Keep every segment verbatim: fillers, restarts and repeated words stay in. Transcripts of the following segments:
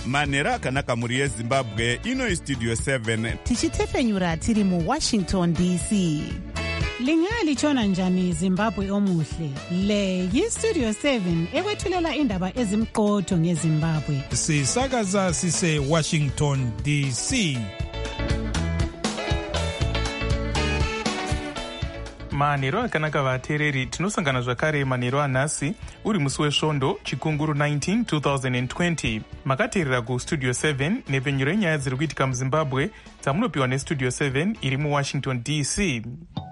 manhero akanaka mhuri yezimbabwe. Ino istudio seven tichitefenyura tiri muwashington D C. Lingalitshona njani Zimbabwe omuhle? Le yistudio seven ekwethulela indaba ezimqotho ngeZimbabwe. Sisakaza sise Washington D C. Manhero akanaka vateereri, tinosangana zvakare manhero anhasi uri musi wesvondo chikunguru nineteen twenty twenty. Makateerera kustudio seven nepfenyuro yenyaya dziri kuitika muZimbabwe dzamunopiwa nestudio seven iri muwashington D C.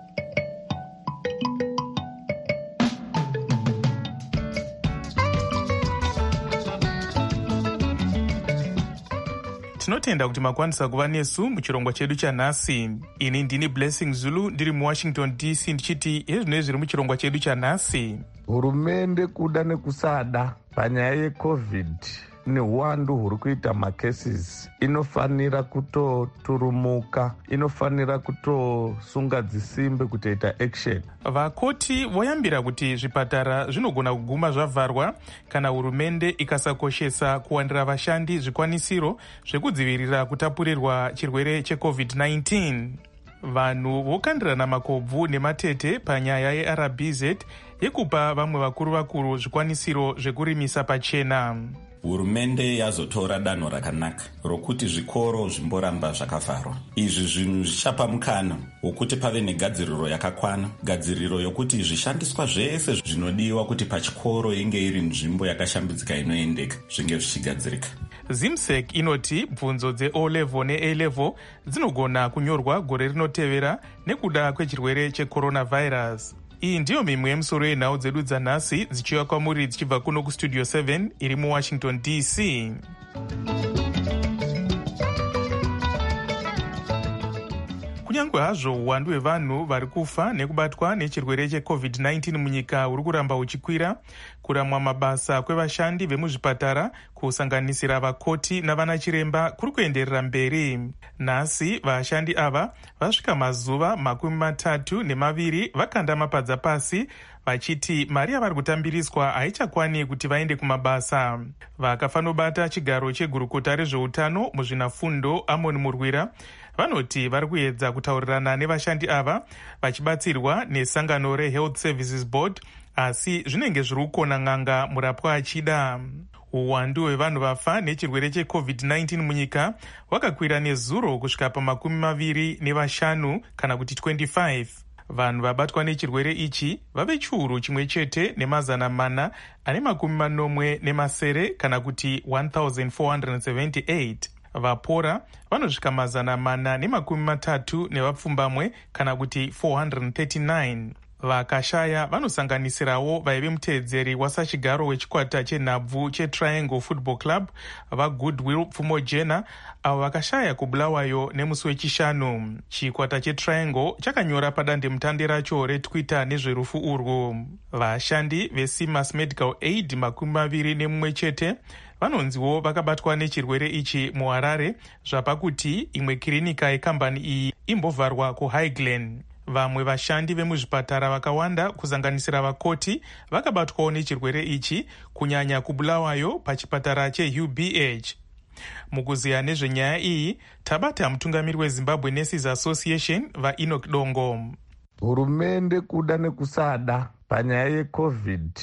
Tinotenda kuti makwanisa kuva nesu muchirongwa chedu chanhasi. Ini ndini Blessing Zulu ndiri muwashington D C ndichiti ezvino zviri muchirongwa chedu chanhasi. Hurumende kuda nekusada panyaya yecovid neuwandu huri kuita macases inofanira kutoturumuka, inofanira kutosunga dzisimbe kutoita action. Vakoti voyambira kuti zvipatara zvinogona kuguma zvavharwa kana hurumende ikasakoshesa kuwanira vashandi zvikwanisiro zvekudzivirira kutapurirwa chirwere checovid nineteen. Vanhu vokandirana makobvu nematete panyaya yeR B Z yekupa vamwe vakuru vakuru zvikwanisiro zvekurimisa pachena. Hurumende yazotora danho rakanaka rokuti zvikoro zvimboramba zvakavharwa. Izvi zvinhu zvichapa mukana wokuti pave negadziriro yakakwana, gadziriro yokuti zvishandiswa zvese zvinodiwa kuti pachikoro inge iri nzvimbo yakashambidzika inoendeka zvinge zvichigadzirika. Zimsec inoti bvunzo dze-O level ne-A level dzinogona kunyorwa gore rinotevera nekuda kwechirwere checoronavirus. Iyi ndiyo mimwe yemusoro yenhau dzedu dzanhasi dzichiuya kwamuri dzichibva kuno kustudio seven iri muwashington D C. Kunyange hazvo uwandu hwevanhu vari kufa nekubatwa nechirwere checovid nineteen munyika huri kuramba uchikwira, kuramwa mabasa kwevashandi vemuzvipatara kusanganisira vakoti navana chiremba kuri kuenderera mberi. Nhasi vashandi ava vasvika mazuva makumi matatu nemaviri vakanda mapadza pasi vachiti mari yavari kutambiriswa haichakwani kuti vaende kumabasa. Vakafanobata chigaro chegurukota rezveutano muzvinafundo Amon Murwira vanoti vari kuedza kutaurirana nevashandi ava vachibatsirwa nesangano reHealth Services Board, asi zvinenge zviri kukona n'anga murapwa achida. Uwandu hwevanhu vafa nechirwere checovid nineteen munyika wakakwira nezuro kusvika pamakumi maviri nevashanu kana kuti twenty-five. Vanhu vabatwa nechirwere ichi vave chiuru chimwe chete nemazana mana ane makumi manomwe nemasere kana kuti one thousand four hundred seventy-eight. Vapora vanosvika mazana mana nemakumi matatu nevapfumbamwe kana kuti four hundred thirty-nine. Vakashaya vanosanganisirawo vaive muteedzeri wasachigaro wechikwata chenhabvu cheTriangle Football Club vaGoodwill Pfumojena avo vakashaya kubulawayo nemusi wechishanu. Chikwata cheTriangle chakanyora padandemutande racho reTwitter nezverufu urwu. Vashandi veSimas Medical Aid makumi maviri nemumwe chete vanonziwo vakabatwa nechirwere ichi muHarare, zvapa kuti imwe kirinika yekambani iyi imbovharwa kuHighglen. Vamwe vashandi vemuzvipatara vakawanda kusanganisira vakoti vakabatwawo nechirwere ichi, kunyanya kubulawayo pachipatara cheU B H. Mukuziya nezvenyaya iyi tabata mutungamiri weZimbabwe Nurses Association vaEnoch Dongo. Hurumende kuda nekusada panyaya yecovid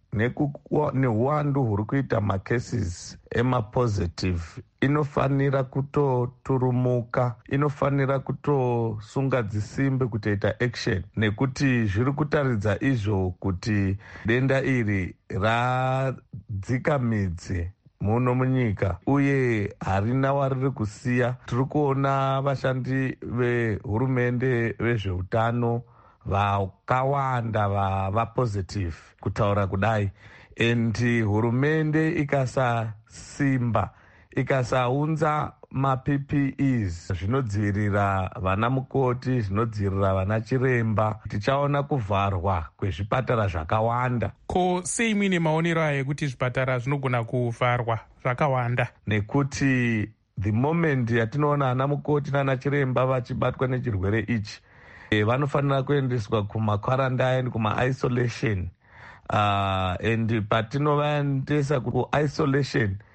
neuwandu huri kuita macases emapositive inofanira kutoturumuka, inofanira kutosunga dzisimbe kutoita action, nekuti zviri kutaridza izvo kuti denda iri radzika midzi muno munyika uye harina wariri kusiya. Tiri kuona vashandi vehurumende vezveutano vakawanda vava positive kutaura kudai, endi hurumende ikasasimba ikasaunza maP P Es zvinodzivirira vana mukoti, zvinodzivirira vana chiremba, tichaona kuvharwa kwezvipatara zvakawanda. Ko sei muine maonero aya ekuti zvipatara zvinogona kuvharwa zvakawanda? Nekuti the moment yatinoona ana mukoti nana chiremba vachibatwa nechirwere ichi, e, vanofanira kuendeswa kuma-quarantine, kuma-isolation. Uh, and patinovaendesa ku-isolation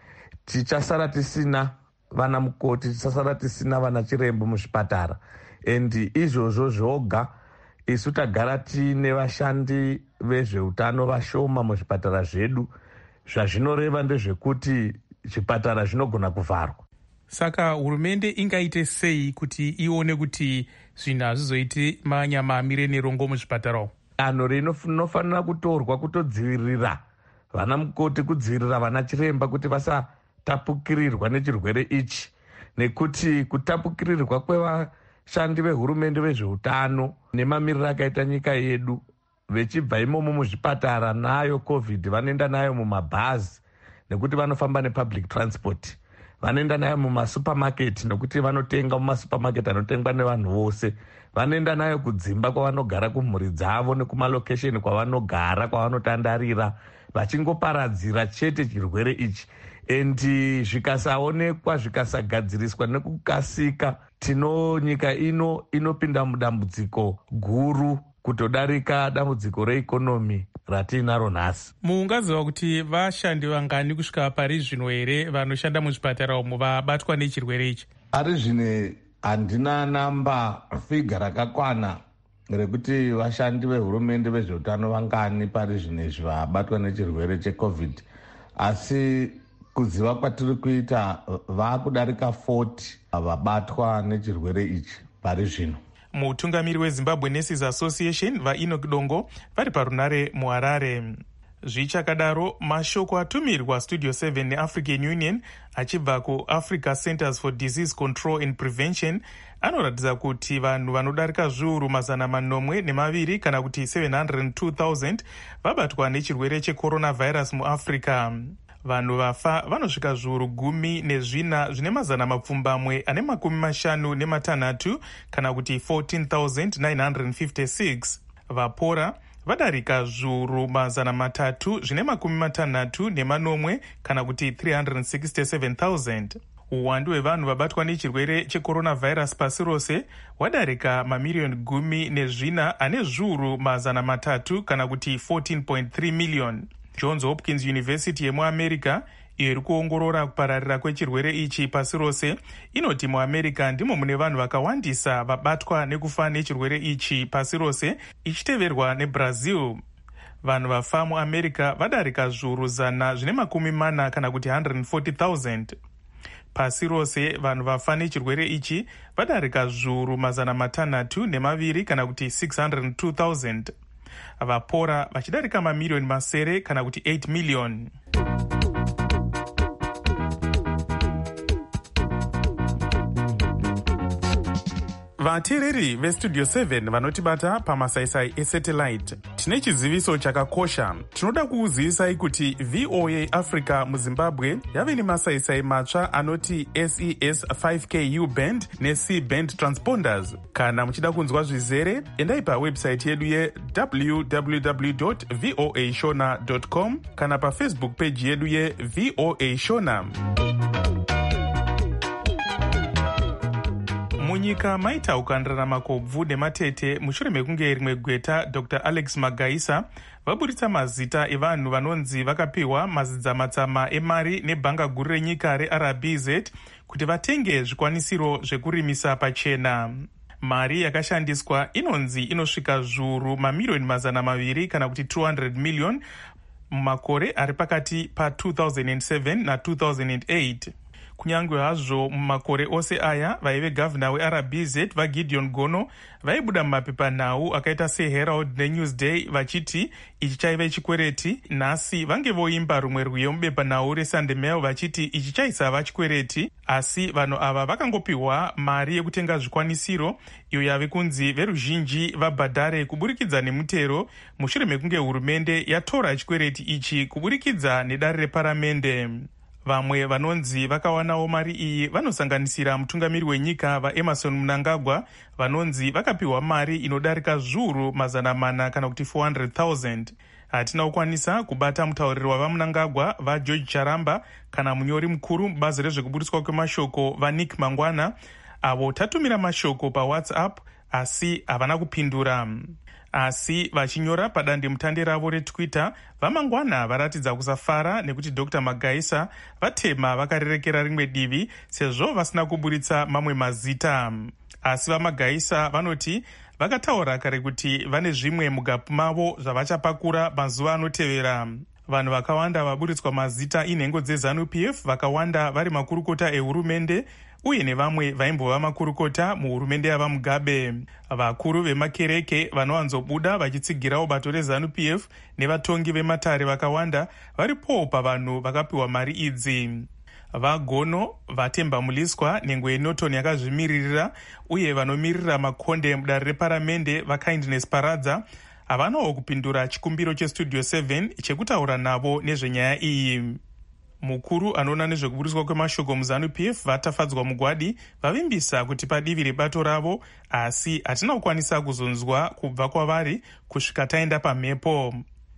tichasara tisina vana mukoti, tichasara tisina vana chirembo muzvipatara. And izvozvo zvoga isu tagara tiine vashandi vezveutano vashoma muzvipatara zvedu. Zvazvinoreva ndezvekuti zvipatara zvinogona kuvharwa. Saka hurumende ingaite sei kuti ione kuti zvinhu hazvizoiti manyama amire nerongo muzvipatara umu? Danho rinofanira kutorwa kutodzivirira vana mukoti, kudzivirira vana chiremba kuti vasatapukirirwa nechirwere ichi, nekuti kutapukirirwa kwevashandi vehurumende vezveutano nemamiriro akaita nyika yedu vechibva imomo muzvipatara nayo covid, vanoenda nayo mumabhazi nekuti vanofamba nepublic transport, vanoenda nayo mumasupamaketi nekuti vanotenga mumasupamaketi anotengwa nevanhu vose, vanoenda nayo kudzimba kwavanogara kumhuri dzavo nekumalokesheni kwavanogara kwavanotandarira, vachingoparadzira chete chirwere ichi. Endi zvikasaonekwa, zvikasagadziriswa nekukasika, tino nyika ino inopinda mudambudziko guru kutodarika dambudziko reikonomi ratiinaro nhasi. Muungaziva kuti vashandi vangani kusvika pari zvino here vanoshanda muzvipatara umu vabatwa nechirwere ichi? Pari zvine handina namba figa rakakwana rekuti vashandi vehurumende vezveutano vangani pari zvinezvi vabatwa nechirwere checovid, asi kuziva kwatiri kuita vakudarika forty vabatwa nechirwere ichi pari zvino. Mutungamiri weZimbabwe Nurses Association vaEnoch Dongo vari parunare muHarare. Zvichakadaro, mashoko atumirwa Studio seven neAfrican Union achibva kuAfrica Centers for Disease Control and Prevention anoratidza kuti vanhu vanodarika zviuru mazana manomwe nemaviri kana kuti seven hundred two thousand vabatwa nechirwere checoronavirus muAfrica. Vanhu vafa vanosvika zviuru gumi nezvina zvine mazana mapfumbamwe ane makumi mashanu nematanhatu kana kuti fourteen thousand nine hundred fifty-six. Vapora vadarika zviuru mazana matatu zvine makumi matanhatu nemanomwe kana kuti three hundred sixty-seven thousand. Uwandu hwevanhu vabatwa nechirwere checoronavirus pasi rose hwadarika mamiriyoni gumi nezvina ane zviuru mazana matatu kana kuti fourteen point three million. Johns Hopkins University yemuAmerica iyo iri kuongorora kupararira kwechirwere ichi pasi rose inoti muAmerica ndimo mune vanhu vakawandisa vabatwa nekufa nechirwere ichi pasi rose, ichiteverwa neBrazil. Vanhu vafa muAmerica vadarika zviuru zana zvine makumi mana kana kuti one hundred forty thousand. Pasi rose vanhu vafa nechirwere ichi vadarika zviuru mazana matanhatu nemaviri kana kuti six hundred two thousand. Vapora vachidarika mamiriyoni masere kana kuti eight million. Vateereri veStudio seven vanotibata pamasaisai esatellite, tine chiziviso chakakosha. Tinoda kukuzivisai kuti V O A Africa muZimbabwe yave nemasaisai matsva anoti S E S five K U band neC band transponders. Kana muchida kunzwa zvizere, endai pawebsite yedu ye w w w dot voa shona dot com kana pafacebook page yedu ye V O A Shona. Munyika maita ukandirana kobvu nematete mushure mekunge rimwe gweta Doctor Alex Magaisa vaburitsa mazita evanhu vanonzi vakapiwa mazidzamatsama emari nebhanga guru renyika reR B Z kuti vatenge zvikwanisiro zvekurimisa pachena. Mari yakashandiswa inonzi inosvika zviuru mamiriyoni mazana maviri kana kuti two hundred million mumakore ari pakati pa two thousand seven na two thousand eight. Kunyangwe hazvo mumakore ose aya vaive gavana weR B Z vaGideon Gono vaibuda mumapepanhau akaita seHerald neNewsday vachiti ichi chaive chikwereti. Nhasi vange voimba rumwe rwiyo mubepanhau reSunday Mail vachiti ichi chaisava chikwereti, asi vanhu ava vakangopiwa mari yekutenga zvikwanisiro iyo yave kunzi veruzhinji vabhadhare kuburikidza nemutero mushure mekunge hurumende yatora chikwereti ichi kuburikidza nedare reparamende. Vamwe vanonzi vakawanawo mari iyi vanosanganisira mutungamiri wenyika vaEmerson Mnangagwa vanonzi vakapiwa mari inodarika zviuru mazana mana kana kuti four hundred thousand. Hatina kukwanisa kubata mutauriri wavaMnangagwa vaGeorge Charamba kana munyori mukuru mubazi rezvekuburiswa kwemashoko vaNick Mangwana avo tatumira mashoko paWhatsApp asi havana kupindura. Asi vachinyora padandemutande ravo retwitter, vamangwana varatidza kusafara nekuti Dr Magaisa vatema vakarerekera rimwe divi sezvo vasina kuburitsa mamwe mazita. Asi vaMagaisa vanoti vakataura kare kuti vane zvimwe mugapu mavo zvavachapakura mazuva anotevera. Vanhu vakawanda vaburitswa mazita inhengo dzeZANU P F, vakawanda vari makurukota ehurumende uye nevamwe vaimbova makurukota muhurumende yavaMugabe. Vakuru vemakereke vanowanzobuda vachitsigirawo bato reZANU P F nevatongi vematare vakawanda varipowo pavanhu vakapiwa mari idzi. Vagono, vatemba muliswa, nhengo yeNorton yakazvimiririra uye vanomirira makonde mudare reparamende vaKindness Paradza havanawo kupindura chikumbiro chestudio seven chekutaura navo nezvenyaya iyi. Mukuru anoona nezvekuburiswa kwemashoko muZANU P F vatafadzwa mugwadi vavimbisa kuti padivi rebato ravo, asi hatina kukwanisa kuzonzwa kubva kwavari kusvika taenda pamhepo.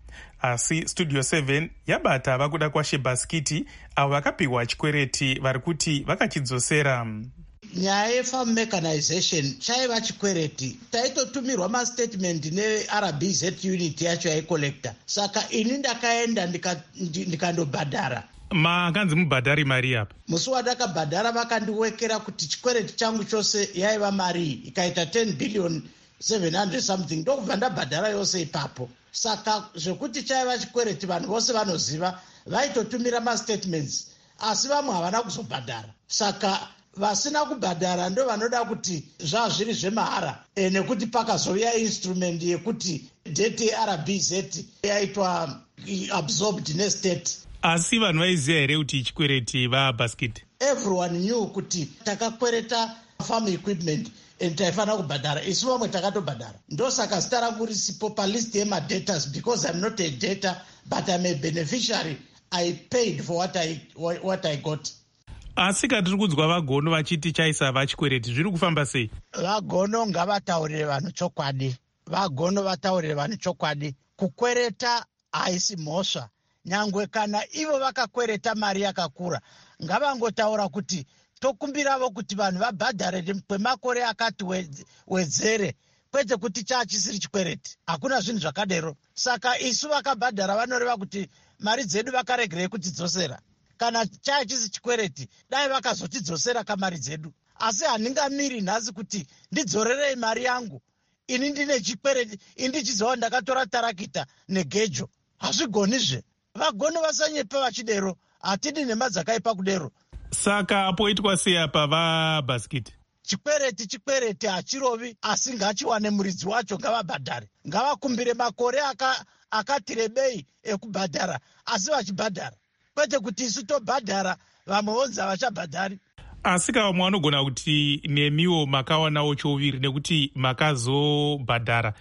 Asi studio seven yabata vakuda kwaShebaskiti avo vakapiwa chikwereti vari kuti vakachidzosera. Nyaya yefarm mechanization chaiva chikwereti. Taitotumirwa mastatement ne-R B Z unit yacho yaikolekta. Saka ini ndakaenda ndikandobhadhara. Makanzi mubhadhari mari apa? Musi wadakabhadhara vakandiwekera kuti chikwereti changu chose yaiva mari ikaita ten billion seven hundred something. Ndokubva ndabhadhara yose ipapo. Saka zvekuti chaiva chikwereti vanhu vose vanoziva, vaitotumira mastatements asi vamwe havana kuzobhadhara. Saka vasina kubhadhara ndo vanoda kuti zvazviri zvemahara, e, nekuti pakazouya instrument yekuti debt ye-R B Z yaitwa absorbed nestate. Asi vanhu vaiziva here kuti chikwereti vaBaskiti? Everyone knew kuti takakwereta farm equipment and taifana kubhadhara, isu vamwe takatobhadhara. Ndosaka zita rangu risipo palist yemadebtors because I'm not a debtor but I'm a beneficiary. I paid for what I, what I got. Asi katiri kunzwa vagono vachiti chaisa vachikwereti, zviri kufamba sei? Vagono ngavataurire vanhu chokwadi. Vagono vataurire vanhu chokwadi. Kukwereta haisi mhosva. Nyangwe kana ivo vakakwereta mari yakakura, ngavangotaura kuti tokumbiravo kuti vanhu vabhadhare kwemakore akati wedzere, kwete kuti chaachisiri chikwereti. Hakuna zvinhu zvakadero. Saka isu vakabhadhara vanoreva kuti mari dzedu vakaregerei kutidzosera. Kana chaachisi chikwereti, dai vakazotidzosera kamari dzedu. Asi handingamiri nhasi kuti ndidzorerei mari yangu ini ndine chikwereti, indichizowa ndakatora tarakita negejo. Hazvigonizve. Vagono vasanyepa vachidero, hatidi nhema dzakaipa kudero. Saka apoitwa sei apa vaBaskiti? Chikwereti chikwereti hachirovi, asi ngachiwane muridzi wacho, ngavabhadhare. Ngavakumbire makore aka, akati rebei ekubhadhara, asi vachibhadhara. Kwete kuti isu tobhadhara, vamwe vonzi havachabhadhari. Asi kavamwe vanogona kuti nemiwo makawanawo chouviri nekuti makazobhadhara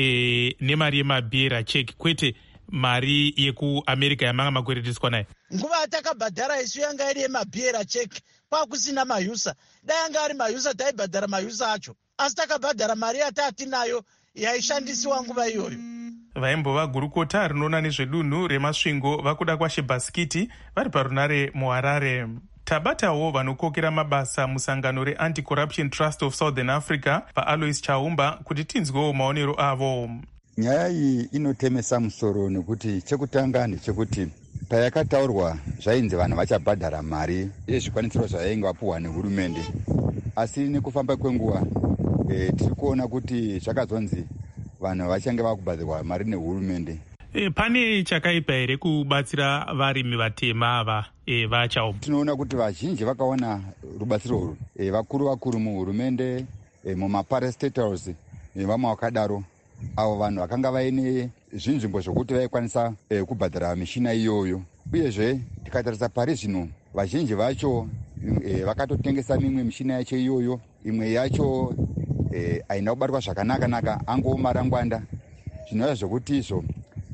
e, nemari yemabhiera cheki, kwete mari yekuAmerica yamanga makweretiswa naye. Nguva atakabhadhara isu yanga iri yemabhiera cheki, kwakusina mayusa. Dai yanga ari mayusa taibhadhara mayusa acho. Asi takabhadhara mari yatatinayo yaishandisiwa nguva iyoyo. Vaimbova gurukota rinoona nezvedunhu remasvingo vakuda kwaShebaskiti vari parunare muHarare. Tabatawo vanokokera mabasa musangano reAnti-Corruption Trust of Southern Africa vaAlois Chaumba kuti tinzwewo maonero avo. Nyaya iyi inotemesa musoro nekuti chekutanga ndechekuti payakataurwa zvainzi vanhu vachabhadhara mari yezvikwanisiro zvainge vapuhwa nehurumende, asi nekufamba kwenguva e, tiri kuona kuti zvakazonzi vanhu vachange vakubhadharwa mari nehurumende. E, pane chakaipa here kubatsira varimi vatema ava e, vachaoma? Tinoona kuti vazhinji vakaona rubatsiro urwu, e, vakuru vakuru muhurumende, e, mumaparastatuals nevamwe vakadaro, avo vanhu vakanga vaine zvinzvimbo zvokuti vaikwanisa e, kubhadhara mishina iyoyo. Uyezve tikatarisa pari zvino vazhinji vacho e, vakatotengesa mimwe mishina yacho iyoyo, imwe yacho e, aina kubatwa zvakanaka-naka, angoo marangwanda. Zvinova zvokuti izvo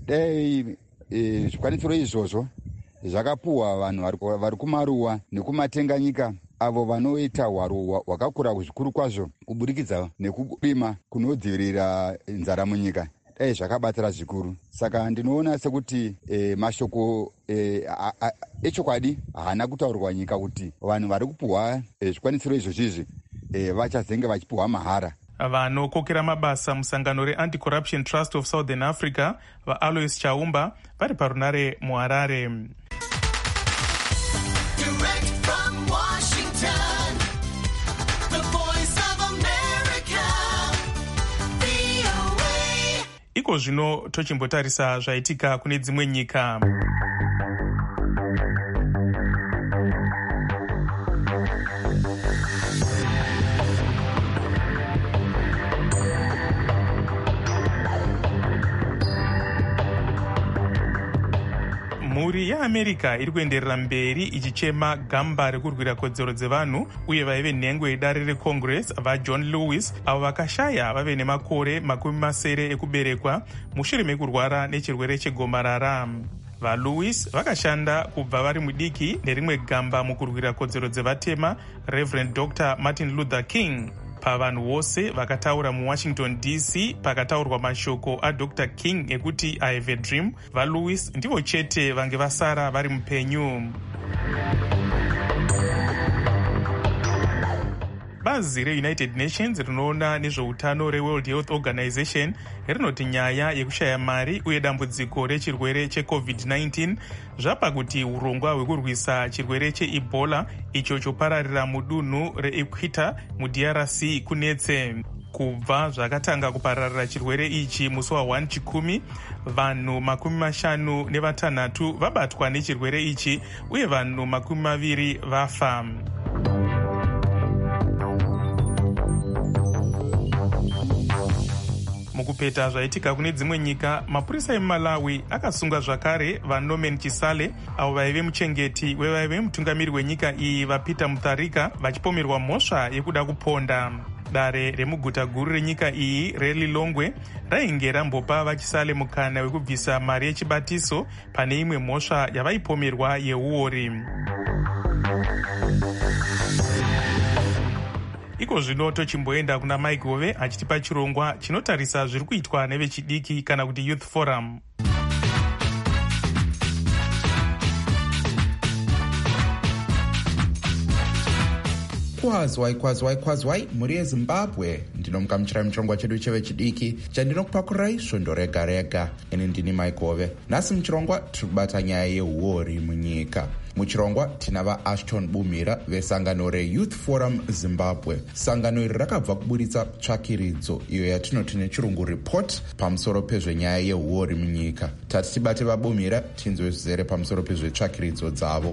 dai e, zvikwanisiro izvozvo zvakapuhwa vanhu vari kumaruwa nekumatenganyika, avo vanoita hwaro hwakakura zvikuru kwazvo kuburikidza nekurima kunodzivirira nzara munyika, dai zvakabatsira zvikuru. Saka ndinoona sekuti e, mashoko e, echokwadi haana kutaurwa nyika kuti vanhu vari kupuhwa e, zvikwanisiro izvozvizvi e, vachazenge vachipuhwa mahara. vanokokera mabasa musangano reanti-corruption trust of southern africa vaalois chaumba vari parunare muharare. Iko zvino tochimbotarisa zvaitika kune dzimwe nyika. Mhuri yeAmerica iri kuenderera mberi ichichema gamba rekurwira kodzero dzevanhu uye vaive nhengo yedare recongress vaJohn Lewis avo vakashaya vave nemakore makumi masere ekuberekwa mushure mekurwara nechirwere chegomarara. VaLewis vakashanda kubva vari mudiki nerimwe gamba mukurwira kodzero dzevatema Reverend Doctor Martin Luther King. Pavanhu vose vakataura muWashington D C pakataurwa mashoko aDr King ekuti I have a dream, vaLewis ndivo chete vange vasara vari mupenyu. Bazi reUnited Nations rinoona nezveutano reWorld Health Organization rinoti nyaya yekushaya mari uye dambudziko rechirwere checovid nineteen zvapa kuti urongwa hwekurwisa chirwere cheEbola icho chopararira mudunhu reEquator muD R C kunetse. Kubva zvakatanga kupararira chirwere ichi musi wa first chikumi, vanhu makumi mashanu nevatanhatu vabatwa nechirwere ichi uye vanhu makumi maviri vafa. Mukupeta zvaitika kune dzimwe nyika, mapurisa eMalawi akasunga zvakare vaNorman Chisale avo vaive muchengeti wevaive mutungamiri wenyika iyi vaPeter Mutharika vachipomerwa mhosva yekuda kuponda. Dare remuguta guru renyika iyi reLilongwe rainge rambopa vaChisale mukana wekubvisa mari yechibatiso pane imwe mhosva yavaipomerwa yeuori. Iko zvino tochimboenda kuna Mike Hove achitipa chirongwa chinotarisa zviri kuitwa nevechidiki kana kuti Youth Forum. Kwazwai kwazwai kwazwai mhuri yeZimbabwe, ndinomukamuchirai muchirongwa chedu chevechidiki chandinokupakurai svondo rega rega. Ini ndini Mike Hove. Nhasi muchirongwa tiri kubata nyaya yehuori munyika. Muchirongwa tina vaAshton Bumira vesangano reYouth Forum Zimbabwe. Sangano iri rakabva kuburitsa tsvakiridzo iyo yatinoti nechirungu report pamusoro pezvenyaya yehuori munyika. Tati tibate vaBumira tinzwe zvizere pamusoro pezvetsvakiridzo dzavo.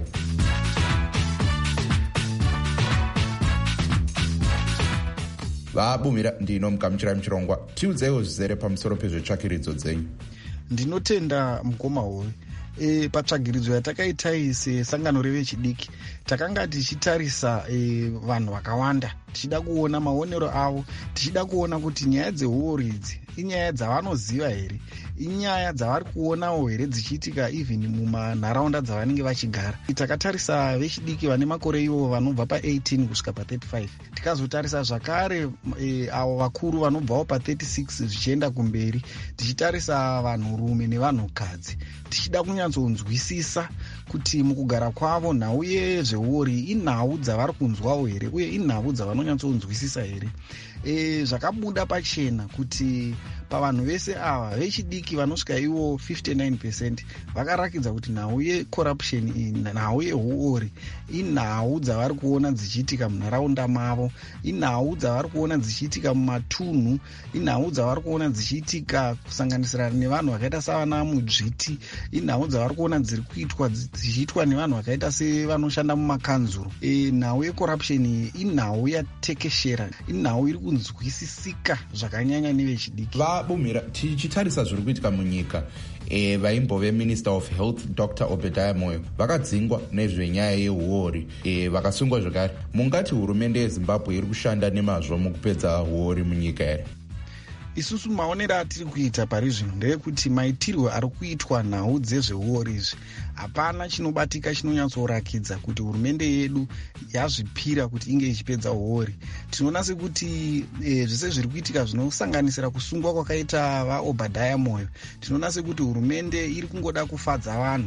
vaBumira ndinomukamuchirai muchirongwa, tiudzeiwo zvizere pamusoro pezvetsvakiridzo dzenyu. Ndinotenda mukoma Hove. E, patsvagiridzo yatakaita sesangano revechidiki takanga tichitarisa e, vanhu vakawanda tichida kuona maonero avo, tichida kuona kuti nyaya dzehuori idzi inyaya dzavanoziva here, inyaya dzavari kuonawo here dzichiitika even mumanharaunda dzavanenge vachigara. Takatarisa vechidiki vane makore ivo vanobva pa-eighteen kusvika pa-thirty-five, tikazotarisa zvakare e, avo vakuru vanobvawo pa-thirty-six zvichienda kumberi, tichitarisa vanhurume nevanhukadzi, tichida kunyatsonzwisisa kuti mukugara kwavo nhau yezvehuori inhau dzavari kunzwawo here uye inhau dzavanonyatsonzwisisa here. E, zvakabuda pachena kuti pavanhu vese ava vechidiki vanosvika ivo fifty-nine percent vakarakidza kuti nhau yecorruption iyi, nhau yehuori inhau dzavari kuona dzichiitika munharaunda mavo, inhau dzavari kuona dzichiitika mumatunhu, inhau dzavari kuona dzichiitika kusanganisira nevanhu vakaita savana mudzviti, inhau dzavari kuona dziri kuitwa dzichiitwa nevanhu vakaita sevanoshanda mumakanzuro. E, nhau yecorruption iyi inhau yatekeshera, inhau iri kunzwisisika zvakanyanya nevechidiki. vaBumira, tichitarisa zviri kuitika munyika, e, vaimbove Minister of Health Doctor Obadiah Moyo vakadzingwa nezvenyaya yehuori, e, vakasungwa zvakare. Mungati hurumende yeZimbabwe iri kushanda nemazvo mukupedza huori munyika here? Isusu maonero atiri kuita pari zvino ndeyekuti maitirwo ari kuitwa nhau dzezvehuori izvi hapana chinobatika chinonyatsorakidza kuti hurumende yedu yazvipira kuti inge ichipedza huori. Tinoona sekuti e, zvese zviri kuitika zvinosanganisira kusungwa kwakaita vaObadiah Moyo, tinoona sekuti hurumende iri kungoda kufadza vanhu,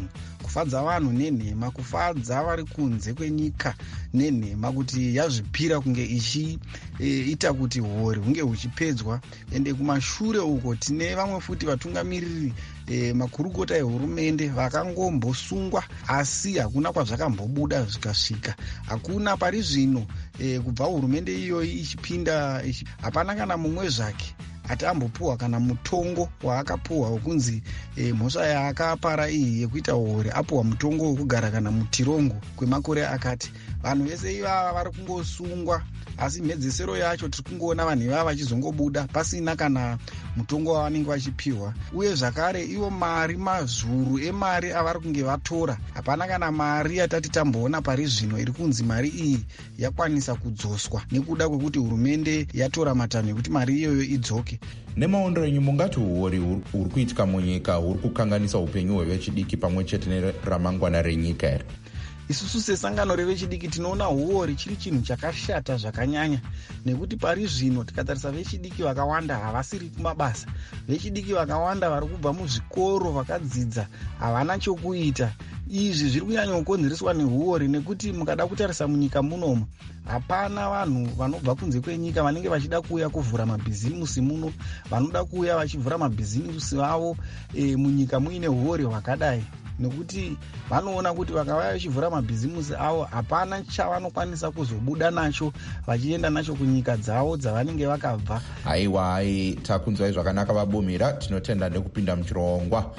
kufadza vanhu nenhema, kufadza vari kunze kwenyika nenhema, kuti yazvipira kunge ichiita e, kuti hori hunge huchipedzwa. Ende kumashure uko tine vamwe futi vatungamiriri e, makurukota ehurumende vakangombosungwa, asi hakuna kwazvakambobuda zvikasvika. Hakuna pari zvino e, kubva hurumende iyoyi ichipinda ichi, hapana kana mumwe zvake ati ambopuhwa kana mutongo waakapuhwa wokunzi e, mhosva yaakapara iyi yekuita hori apuhwa mutongo wokugara kana mutirongo kwemakore akati. Vanhu vese ivava vari kungosungwa, asi mhedzesero yacho tiri kungoona vanhu ivava vachizongobuda pasina kana mutongo wavanenge vachipiwa. Uye zvakare ivo mari mazuru emari avari kunge vatora, hapana kana mari yatati tamboona pari zvino iri kunzi mari iyi yakwanisa kudzoswa nekuda kwekuti hurumende yatora matanho ekuti mari iyoyo idzoke. Nemaondo enyu mungati huori huri kuitika munyika huri kukanganisa upenyu hwevechidiki pamwe chete neramangwana renyika here? Isusu sesangano revechidiki tinoona huori chiri chinhu chakashata zvakanyanya, nekuti pari zvino tikatarisa vechidiki vakawanda havasiri kumabasa. Vechidiki vakawanda vari kubva muzvikoro vakadzidza havana chokuita. Izvi zviri kunyanya kukonzereswa nehuori, nekuti mukada kutarisa munyika munomu hapana vanhu vanobva kunze kwenyika vanenge vachida kuuya kuvhura mabhizimusi muno, vanoda kuuya vachivhura mabhizimusi vavo e, munyika muine huori hwakadai, nekuti vanoona kuti vakauya vachivhura mabhizimusi avo hapana chavanokwanisa kuzobuda nacho vachienda nacho kunyika dzavo dzavanenge vakabva. Haiwa, hai, takunzwai zvakanaka vabumira, tinotenda nekupinda muchirongwa.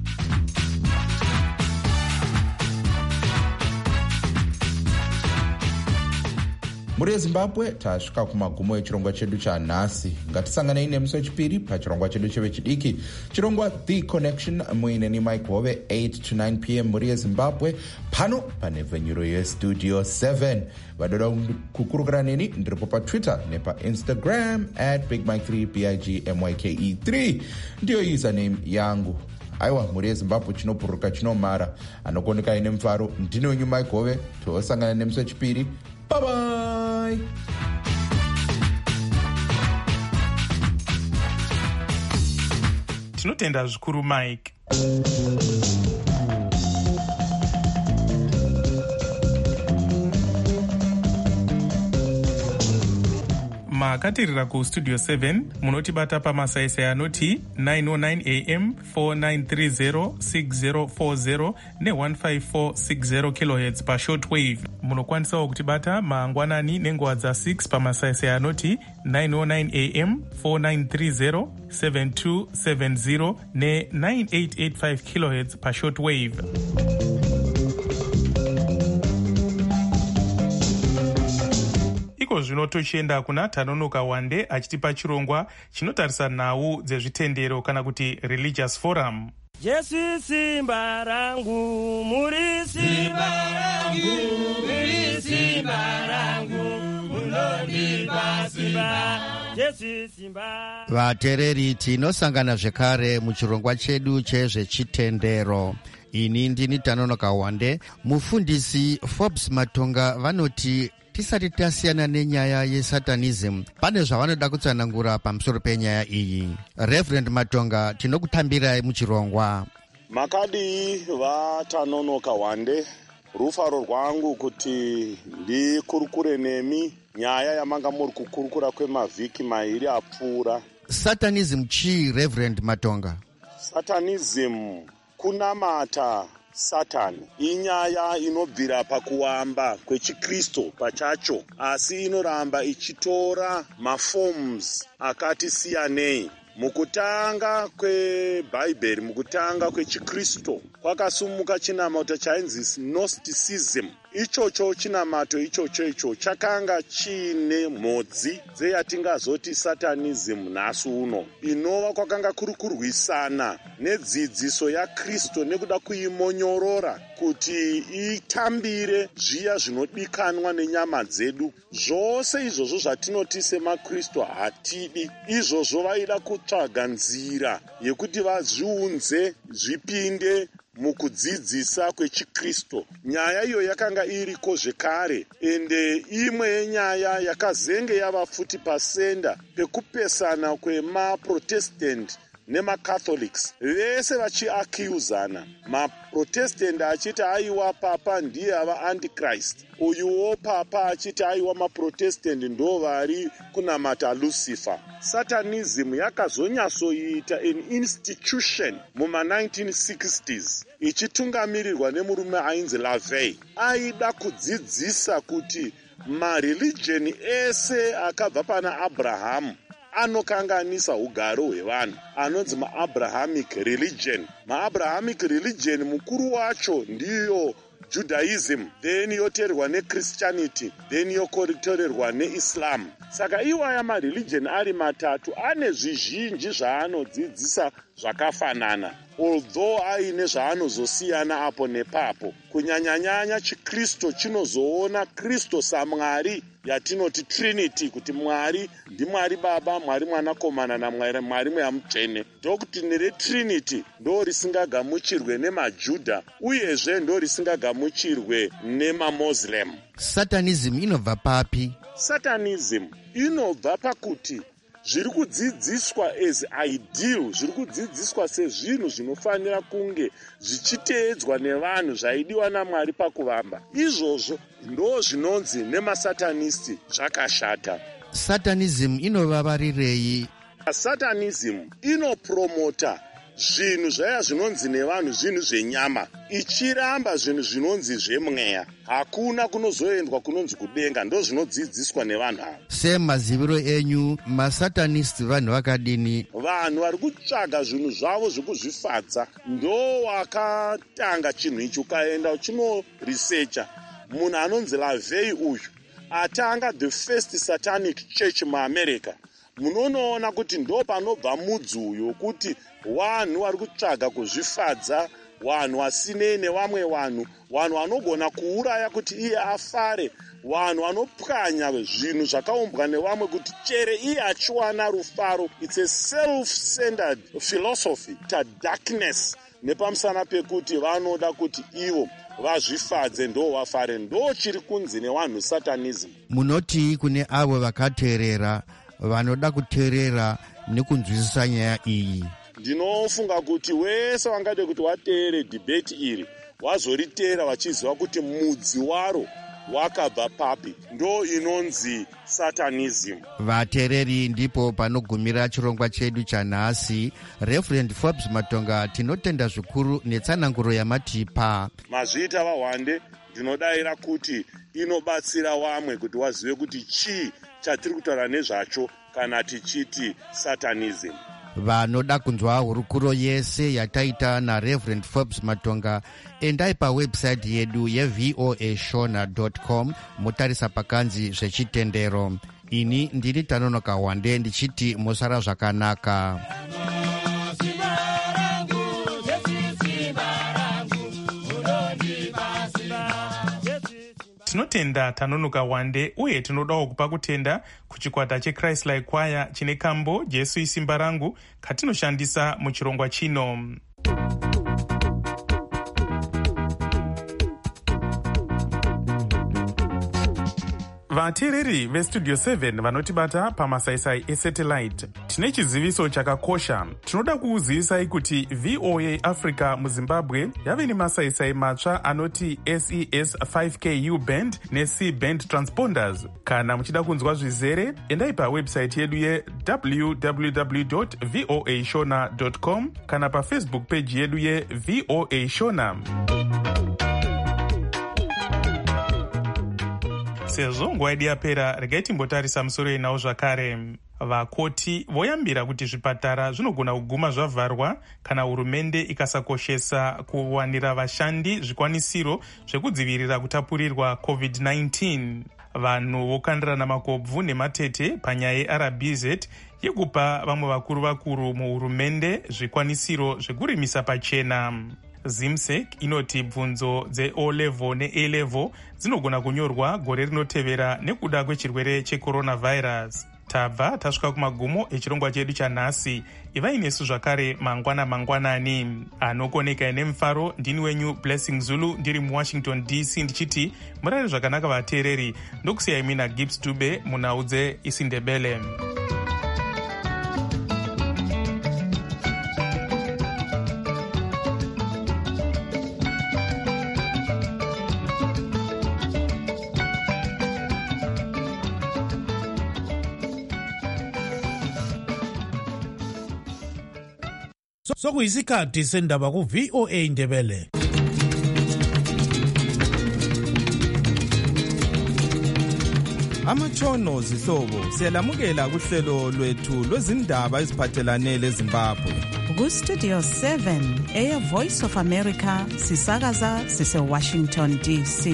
Muri yeZimbabwe tasvika kumagumo echirongwa chedu chanhasi. Ngatisanganei nemusi wechipiri pachirongwa chedu chevechidiki, chirongwa The Connection, muine ni Mike Hove, eight to nine p m muri yeZimbabwe, pano pane vhenyuro yestudio seven. Vadoda kukurukira neni ndiripo paTwitter nepaInstagram at Big Mike three, B I G M Y K E three ndiyo username yangu. Aiwa, muri yeZimbabwe chinopururuka chinomara, anokoneka ine mfaro. Ndine wenyu Mike Hove, tosangana nemusi wechipiri. Bye bye. Tinotenda zvikuru Mike. makatirira kustudio seven munotibata pamasaisai anoti nine oh nine a m, four nine three zero, six zero four zero ne one five four six zero kilohertz pashortwave. Munokwanisawo kutibata mangwanani nenguva dza6 pamasaisai anoti nine oh nine a m, four nine three zero, seven two seven zero ne nine eight eight five kilohertz pashortwave. Iko zvino tochienda kuna Tanonoka Wande achitipa chirongwa chinotarisa nhau dzezvitendero kana kuti religious forum. Jesu simba rangu, muri simba rangu, muri simba rangu, munondipa simba, Jesu simba. Vatereri, tinosangana zvekare muchirongwa chedu chezvechitendero. Ini ndini Tanonoka Wande. Mufundisi Forbes Matonga vanoti tisati tasiyana nenyaya yesatanism pane zvavanoda kutsanangura pamusoro penyaya iyi. Reverend Matonga, tinokutambirai muchirongwa. Makadi vaTanonoka Wande, rufaro rwangu kuti ndikurukure nemi nyaya yamanga muri kukurukura kwemavhiki mairi apfuura. Satanism chii, Reverend Matonga? Satanism kunamata Satani inyaya inobvira pakuwamba kwechikristo pachacho, asi inoramba ichitora maforms akati siyanei. Mukutanga kwebhaibheri, mukutanga kwechikristo, kwakasumuka chinamato chainzi Gnosticism. Ichocho chinamato ichocho icho chakanga chine mhodzi dzeyatingazoti Satanism nhasi uno, inova kwakanga kuri kurwisana nedzidziso yaKristu nekuda kuimonyorora kuti itambire zviya zvinodikanwa nenyama dzedu. Zvose izvozvo zvatinoti semaKristu hatidi, izvozvo vaida kutsvaga nzira yekuti vazviunze zvipinde mukudzidzisa kwechikristo. Nyaya iyo yakanga iriko zvekare, ende imwe yenyaya yakazenge yava futi pasenda pekupesana kwemaprotestant nemacatholics vese vachiakiuzana, maprotestant achiti aiwa papa ndiye ava antichrist, uyuwo papa achiti aiwa maprotestant ndo vari kunamata lucifer. Satanism yakazonyatsoita an institution muma nineteen sixties ichitungamirirwa nemurume ainzi LaVey. Aida kudzidzisa kuti mareligion ese akabva pana Abrahamu anokanganisa ugaro hwevanhu, anonzi maabrahamic religion. Maabrahamic religion mukuru wacho ndiyo Judaism, then yoteerwa neChristianity, then yokotorerwa neIslam. Saka iwaya mareligion ari matatu ane zvizhinji zvaanodzidzisa zvakafanana, although aine zvaanozosiyana apo nepapo. Kunyanyanyanya chiKristu chinozoona Kristu saMwari yatinoti Trinity, kuti Mwari ndiMwari Baba, Mwari Mwanakomana naMwari Mwari Mweya Mutsvene. Doctrine reTrinity ndo risingagamuchirwe nemaJudha uyezve ndo risingagamuchirwe nemaMuslim. Satanism inobva papi? Satanism inobva pakuti zviri kudzidziswa as ideal, zviri kudzidziswa sezvinhu zvinofanira kunge zvichiteedzwa nevanhu zvaidiwa naMwari pakuvamba. Izvozvo ndo zvinonzi nemasatanisti zvakashata. Satanism inovavarirei? Satanism inopromota zvinhu zvaya zvinonzi nevanhu zvinhu zvenyama, ichiramba zvinhu zvinonzi zvemweya. Hakuna kunozoendwa kunonzi kudenga, ndo zvinodzidziswa nevanhu ava. Semaziviro enyu, masatanisti vanhu vakadini? Vanhu vari kutsvaga zvinhu zvavo zvekuzvifadza ndo wakatanga chinhu ichi. Ukaenda uchinorisecha, munhu anonzi LaVey uyu atanga the first satanic church muAmerica. Munonoona kuti ndo panobva mudzi uyu wokuti vanhu vari kutsvaga kuzvifadza, vanhu vasinei nevamwe vanhu, vanhu vanogona kuuraya kuti iye afare, vanhu vanopwanya zvinhu zvakaumbwa nevamwe kuti chere iye achiwana rufaro. It's a self-centered philosophy, ta darkness, nepamusana pekuti vanoda kuti ivo vazvifadze ndo vafare. Ndo chiri kunzi nevanhu satanism. Munoti kune avo vakateerera vanoda kuteerera nekunzwisisa nyaya iyi? Ndinofunga kuti wese wangade kuti wateere debate iri wazoriteera wachiziva kuti mudzi waro wakabva papi, ndo inonzi satanism. Vateereri, ndipo panogumira chirongwa chedu chanhasi. Reverend Forbes Matonga, tinotenda zvikuru netsananguro yamatipa. Mazviita vahwande, ndinodayira kuti inobatsira vamwe kuti wazive kuti chii chatiri kutaura nezvacho kana tichiti satanism. Vanoda kunzwa hurukuro yese yataita naReverend Forbes Matonga, endai pawebsite yedu ye v o a shona dot com mutarisa pakanzi zvechitendero. Ini ndiri Tanonoka Wande ndichiti musara zvakanaka. Tinotenda Tanonoka Wande uye tinodawo kupa kutenda kuchikwata cheChrist Like Choir chine kambo Jesu isimba rangu katinoshandisa muchirongwa chino. Vateereri vestudio seven vanotibata pamasaisai esatellite, tine chiziviso chakakosha. Tinoda kukuzivisai kuti V O A Africa muZimbabwe yave nemasaisai matsva anoti S E S five K U band neC band transponders. Kana muchida kunzwa zvizere, endai pawebsite yedu ye w w w dot v o a shona dot com kana pafacebook page yedu ye V O A Shona. Sezvo nguva yedu yapera, regai timbotarisa musoro inawo zvakare. Vakoti voyambira kuti zvipatara zvinogona kuguma zvavharwa kana hurumende ikasakoshesa kuwanira vashandi zvikwanisiro zvekudzivirira kutapurirwa covid nineteen. Vanhu vokandirana makobvu nematete panyaya yeR B Z yekupa vamwe vakuru vakuru muhurumende zvikwanisiro zvekurimisa pachena. Zimsec inoti bvunzo dze-O level ne-A level dzinogona kunyorwa gore rinotevera nekuda kwechirwere checoronavirus. Tabva tasvika kumagumo echirongwa chedu chanhasi. Ivai nesu zvakare mangwana mangwanani. Anokoneka nemufaro ndini wenyu Blessing Zulu ndiri muWashington D C ndichiti murare zvakanaka vateereri. Ndokusiyai mina Gibbs Dube munaudze isindebele. sokuyisikhathi sendaba ku-V O A Ndebele. Amatshono zihlobo siyalamukela kuhlelo lwethu lwezindaba eziphathelane leZimbabwe. Ku-Studio seven, Air Voice of America, sisakaza sise-Washington D C.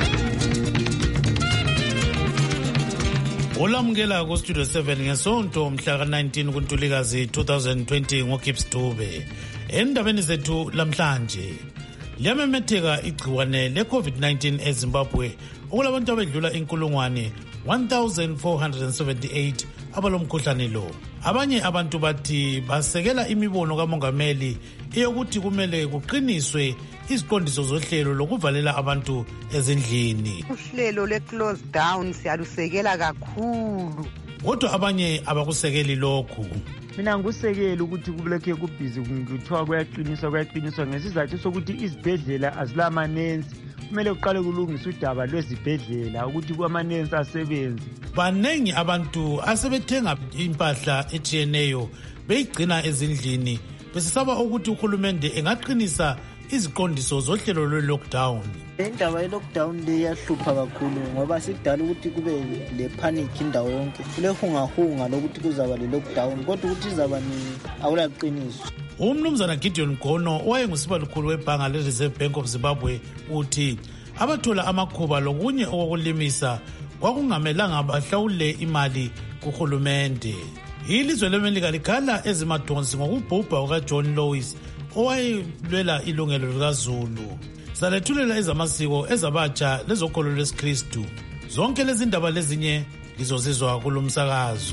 Olamukela ku-Studio seven ngesonto mhla ka-nineteen kuNtulikazi twenty twenty ngoGibbs Dube. Endabeni zethu lamhlanje, liyamemetheka igciwane le-COVID nineteen eZimbabwe okulabantu abedlula inkulungwane one thousand four hundred seventy-eight abalomkhuhlane lo. Abanye abantu bathi basekela imibono kamongameli eyokuthi kumele kuqiniswe iziqondiso zohlelo lokuvalela abantu ezindlini. Uhlelo le-close down siyalusekela kakhulu. Kodwa abanye abakusekeli lokhu. Mina ngikusekela ukuthi kubulekhe kubhizi kuthiwa kuyaqiniswa kuyaqiniswa ngesizathu sokuthi izibhedlela azilamanensi. Kumele uqale kulungisa udaba lwezibhedlela ukuthi kwamanensi asebenze. Banengi abantu asebethenga impahla etshiyeneyo beyigcina ezindlini besesaba ukuthi uhulumende engaqinisa iziqondiso zohlelo lwe-lockdown. Indaba ye-lockdown le iyahlupha kakhulu ngoba sikudala ukuthi kube le-panic indawo yonke. Kulehungahunga lokuthi kuzaba le-lockdown kodwa ukuthi izaba awulaqiniso. Umnumzana Gideon Gono owayengusibalukhulu webhanga le-Reserve Bank of Zimbabwe uthi abathola amakhuba lokunye okokulimisa kwakungamelanga bahlawule imali kuhulumende. Ilizwe leMelika likhala ezimadonsi ngokubhubha kukaJohn Lois owayelwela ilungelo likaZulu. Salethulela ezamasiko ezabatsha lezokholo lwesikristu. Zonke lezi ndaba lezinye lizozizwa kulomsakazo.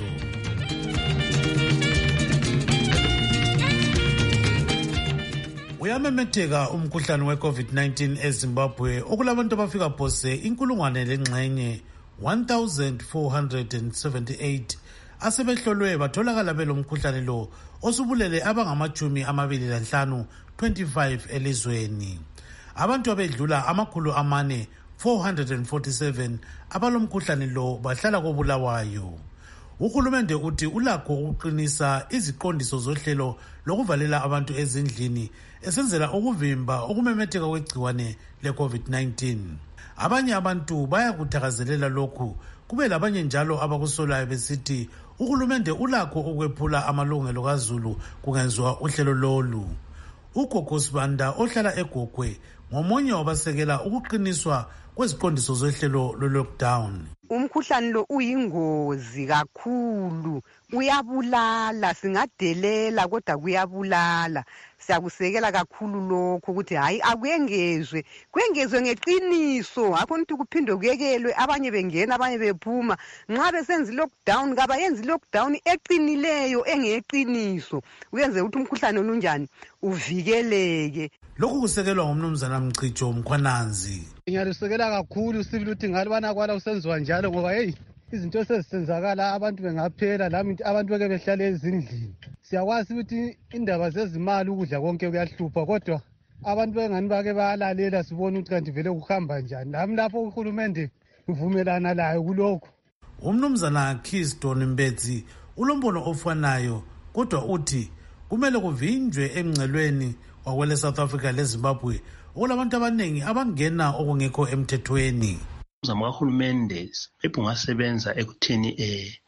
Uyamemetheka umkhuhlane we-COVID nineteen eZimbabwe okulabantu abafika phose inkulungwane lengxenye one thousand four hundred seventy-eight asebehlolwe batholakala belomkhuhlane lo osubulele abangamachumi amabili lanhlanu twenty-five elizweni. Abantu abedlula amakhulu amane four hundred forty-seven abalomkhuhlane lo bahlala koBulawayo. Uhulumende uthi ulakho ukuqinisa iziqondiso zohlelo lokuvalela abantu ezindlini esenzela ukuvimba ukumemetheka kwegciwane le-COVID nineteen. Abanye abantu bayakuthakazelela lokhu, kube labanye njalo abakusolayo besithi uhulumende ulakho ukwephula amalungelo kaZulu kungenziwa uhlelo lolu. Ugogo Sibanda ohlala eGogwe ngomunye wabasekela ukuqiniswa kweziqondiso zohlelo lo-lockdown. Umkhuhlane lo uyingozi kakhulu, uyabulala, singadelela kodwa kuyabulala. Siyakusekela kakhulu lokho ukuthi hayi akuyengezwe, kwengezwe ngeqiniso, hakho ukuthi kuphinde kuyekelwe abanye bengena abanye bephuma. Nxa besenza lockdown kaba yenza lockdown eqinileyo engeqiniso, uyenze ukuthi umkhuhlane onunjani uvikeleke. Lokhu kusekelwa ngumnumzana Mchicho Mkhwananzi. Ngiyalusekela kakhulu sibili ukuthi ngalibana kwala usenziwa njalo ngoba hey izinto sezisenzakala abantu bengaphela lami abantu beke behlala ezindlini. Siyakwazi ukuthi indaba zezimali ukudla konke kuyahlupha kodwa abantu bengani bake bayalalela sibona ukuthi kanti vele kuhamba njani. Nami lapho uhulumende uvumelana layo kulokho. Umnumzana Keystone Mbetsi ulombono ofanayo kodwa uthi kumele kuvinjwe emngcelweni wakwele South Africa leZimbabwe okulabantu abaningi abangena okungekho emthethweni. Umzamo kahulumende ebungasebenza ekutheni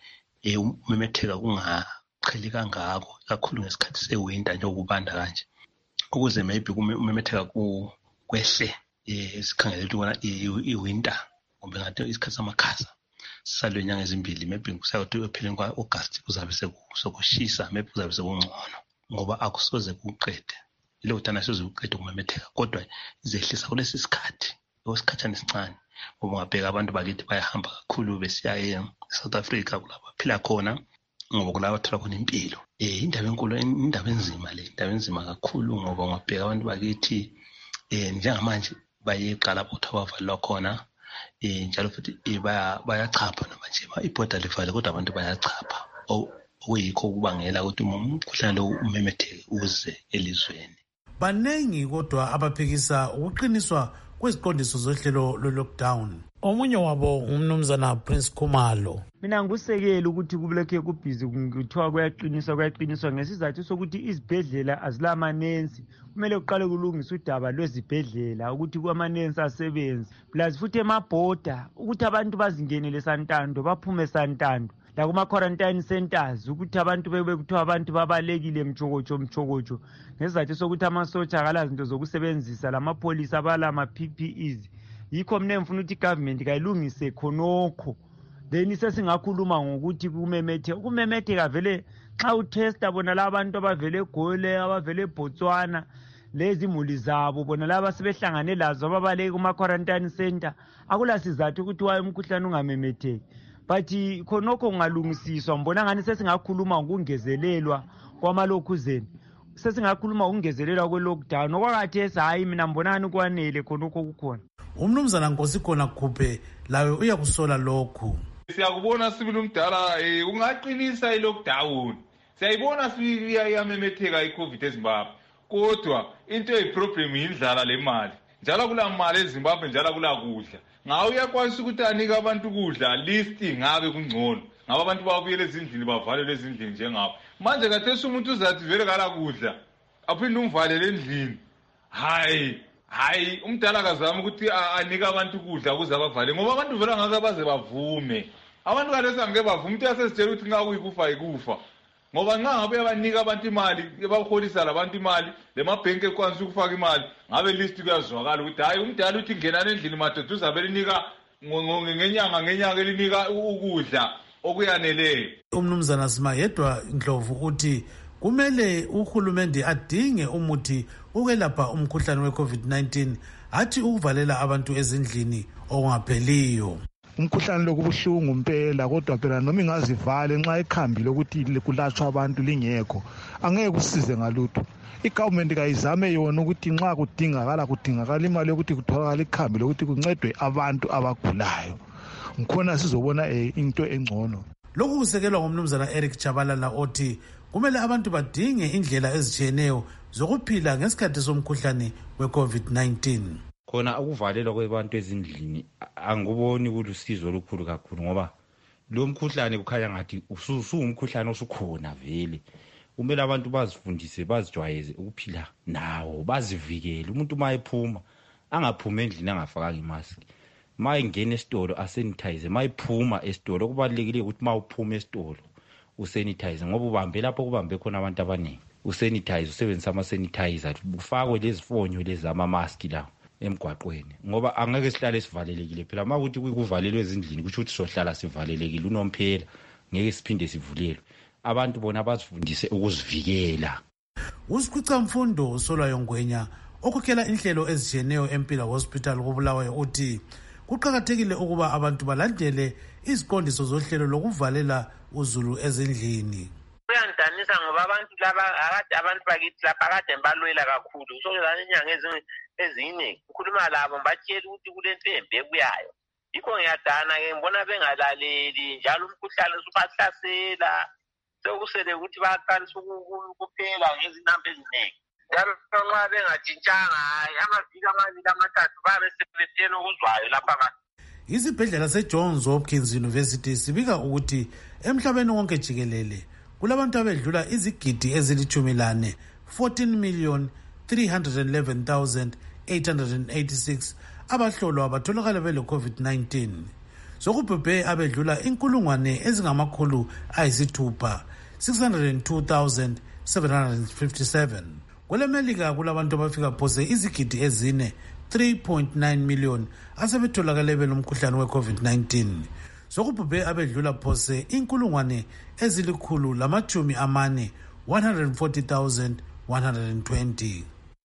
eh umemetheka kungaqheli kangako kakhulu ngesikhathi sewinter nje okubanda kanje ukuze maybe umemetheka ku kwehle eh sikhangele ukuthi iwinter kumbe ngathi isikhathi samakhaza sisalwe inyanga ezimbili maybe kusayothi epheleni kwaAugust kuzabe sekushisa maybe kuzabe sekungcono ngoba akusoze kuqede lo thana sizoqeda ukumemetheka kodwa izehlisa kulesi sikhathi osikhathana esincane ngoba ngabheka abantu bakithi bayahamba kakhulu besiya eSouth Africa kulabo phila khona ngoba kulabo thola khona impilo eh indaba enkulu indaba enzima le indaba enzima kakhulu ngoba ngabheka abantu bakithi eh njengamanje bayeqala ukuthi bavalwa khona eh njalo futhi baya bayachapha namanje iborder livale kodwa abantu bayachapha okuyikho kubangela ukuthi umkhuhlane lo umemetheke uze elizweni. Banengi kodwa abaphikisa ukuqiniswa kweziqondiso zohlelo lwe-lockdown. Omunye wabo umnumzana Prince Khumalo. Mina ngusekela ukuthi kubuleke kubhizi kuthiwa kuyaqiniswa kuyaqiniswa ngesizathu sokuthi izibhedlela azilamanensi. Kumele kuqale kulungiswe udaba lwezibhedlela ukuthi kwamanensi asebenze. Plus futhi emabhoda ukuthi abantu bazingenele santando baphume santando. La kuma quarantine centers ukuthi abantu bebe kuthiwa abantu babalekile mchokocho mchokocho. Ngesizathu sokuthi amasotsha akala zinto zokusebenzisa lamapolisa abala ama P P Es. Yikho mina ngifuna ukuthi government kayilungise khonokho. Then sesingakhuluma ngokuthi kumemethe kumemetheka vele xa utesta bona labantu abavele eGoli abavele eBotswana lezi imuli zabo bona laba sebehlangane lazo ababaleke kuma quarantine center akula sizathu ukuthi waye umkhuhlane ungamemetheki. But khonokho kungalungisiswa mbona ngani sesingakhuluma ngokungezelelwa kwamalokhuzeni. Sesingakhuluma ngokungezelelwa kwe-lockdown okwakhathesi hayi mina mbonani kwanele khonokho kukhona. Umnumzana Nkosi khona Khuphe lawe uyakusola lokhu. Siyakubona sibili umdala eh ungaqinisa i-lockdown. Siyayibona siyamemetheka i-COVID eZimbabwe. Kodwa into eyiproblem yindlala le mali. Njalo kula mali eZimbabwe njalo kula kudla. Ngawe uyakwazi ukuthi anika abantu kudla list ngabe kungcono. Ngaba abantu babuyele ezindlini bavalele ezindlini njengabo. Manje kathesi umuntu uzathi vele kala kudla. Aphinde umvalele endlini. Hayi hayi umdala kazama ukuthi anika abantu kudla ukuze abavale ngoba abantu vele ngaka baze bavume. Abantu kalesi angeke bavume umuntu asesitshela ukuthi nxa kuyikufa ikufa. Ngoba nxa ngabe abanika abantu imali ebaholisa labantu imali lemabhenki ekwanisa ukufaka imali ngabe list kuyazwakala ukuthi hayi umdala uthi ngenana endlini madoda uzabe linika ngenyanga ngenyanga elinika ukudla okuyaneleyo. Umnumzana Sima yedwa Ndlovu uthi kumele uhulumende adinge umuthi ukwelapha umkhuhlane we-COVID nineteen athi ukuvalela abantu ezindlini okungapheliyo. Umkhuhlane lokubuhlungu impela kodwa phela noma ingazivale nxa ikhambile ukuthi kulatshwa abantu lingekho angeke kusize ngalutho. Igovernment kayizame yona ukuthi nxa kudingakala kudingakala imali yokuthi kutholakala ikhambi lokuthi kuncedwe abantu abagulayo. Ngikhona sizobona into engcono. Lokhu kusekelwa ngumnumzana Eric Chabalala othi kumele abantu badinge indlela ezitshiyeneyo zokuphila ngesikhathi somkhuhlane we-COVID nineteen. Khona ukuvalelwa kwabantu ezindlini anguboni kulusizo olukhulu kakhulu ngoba lo mkhuhlane kukhanya ngathi usumkhuhlane osukhona vele. Kumele abantu bazifundise bazijwayeze ukuphila nawo bazivikele. Umuntu mayephuma angaphuma endlini angafakanga imask. Mayengena esitolo asanitize mayiphuma esitolo okubalekile ukuthi mawuphuma esitolo usanitize ngoba ubambe lapho kubambe khona abantu abaningi. Usanitize usebenzisa ama sanitizer ufakwe lezifonyo lezi ama mask lawo emgwaqweni ngoba angeke sihlale sivalelekile phela makuthi kuvalelwe ezindlini kusho ukuthi sohlala sivalelekile unomphela ngeke siphinde sivulelwe. Abantu bona bazifundise ukuzivikela. Usikhwica Mfundo usolwayo Ngwenya okhokhela inhlelo ezitshiyeneyo eMpila Hospital kubulawayo uthi kuqakathekile ukuba abantu balandele iziqondiso zohlelo lokuvalela uzulu ezindlini. Kuyandanisa ngoba abantu laba akade abantu bakithi lapha akade balwela kakhulu sokulana inyanga ezine ukhuluma labo batshela ukuthi kulento embe kuyayo. Yikho ngiyadana ke ngibona bengalaleli njalo umkhuhlane usubahlasela sekusele ukuthi baqalisa ukuphela ngezinamba eziningi. Njalo nxa bengajintshanga amaviki amabili amathathu babe sebethena okuzwayo lapha abantu. Isibhedlela seJohns Hopkins University sibika ukuthi emhlabeni wonke jikelele kulabantu abedlula izigidi ezilithumi lane fourteen million three hundred eleven thousand eight hundred eighty-six abahlolwa abatholakala bele COVID nineteen. Sokubhebhe abedlula inkulungwane ezingamakhulu ayisithupha six hundred two thousand seven hundred fifty-seven. KweleMelika kulabantu abafika phose izigidi ezine three point nine million asebetholakale belomkhuhlane we-COVID nineteen. Sokubhebhe abedlula phose inkulungwane ezilikhulu lamachumi amane one hundred forty thousand one hundred twenty.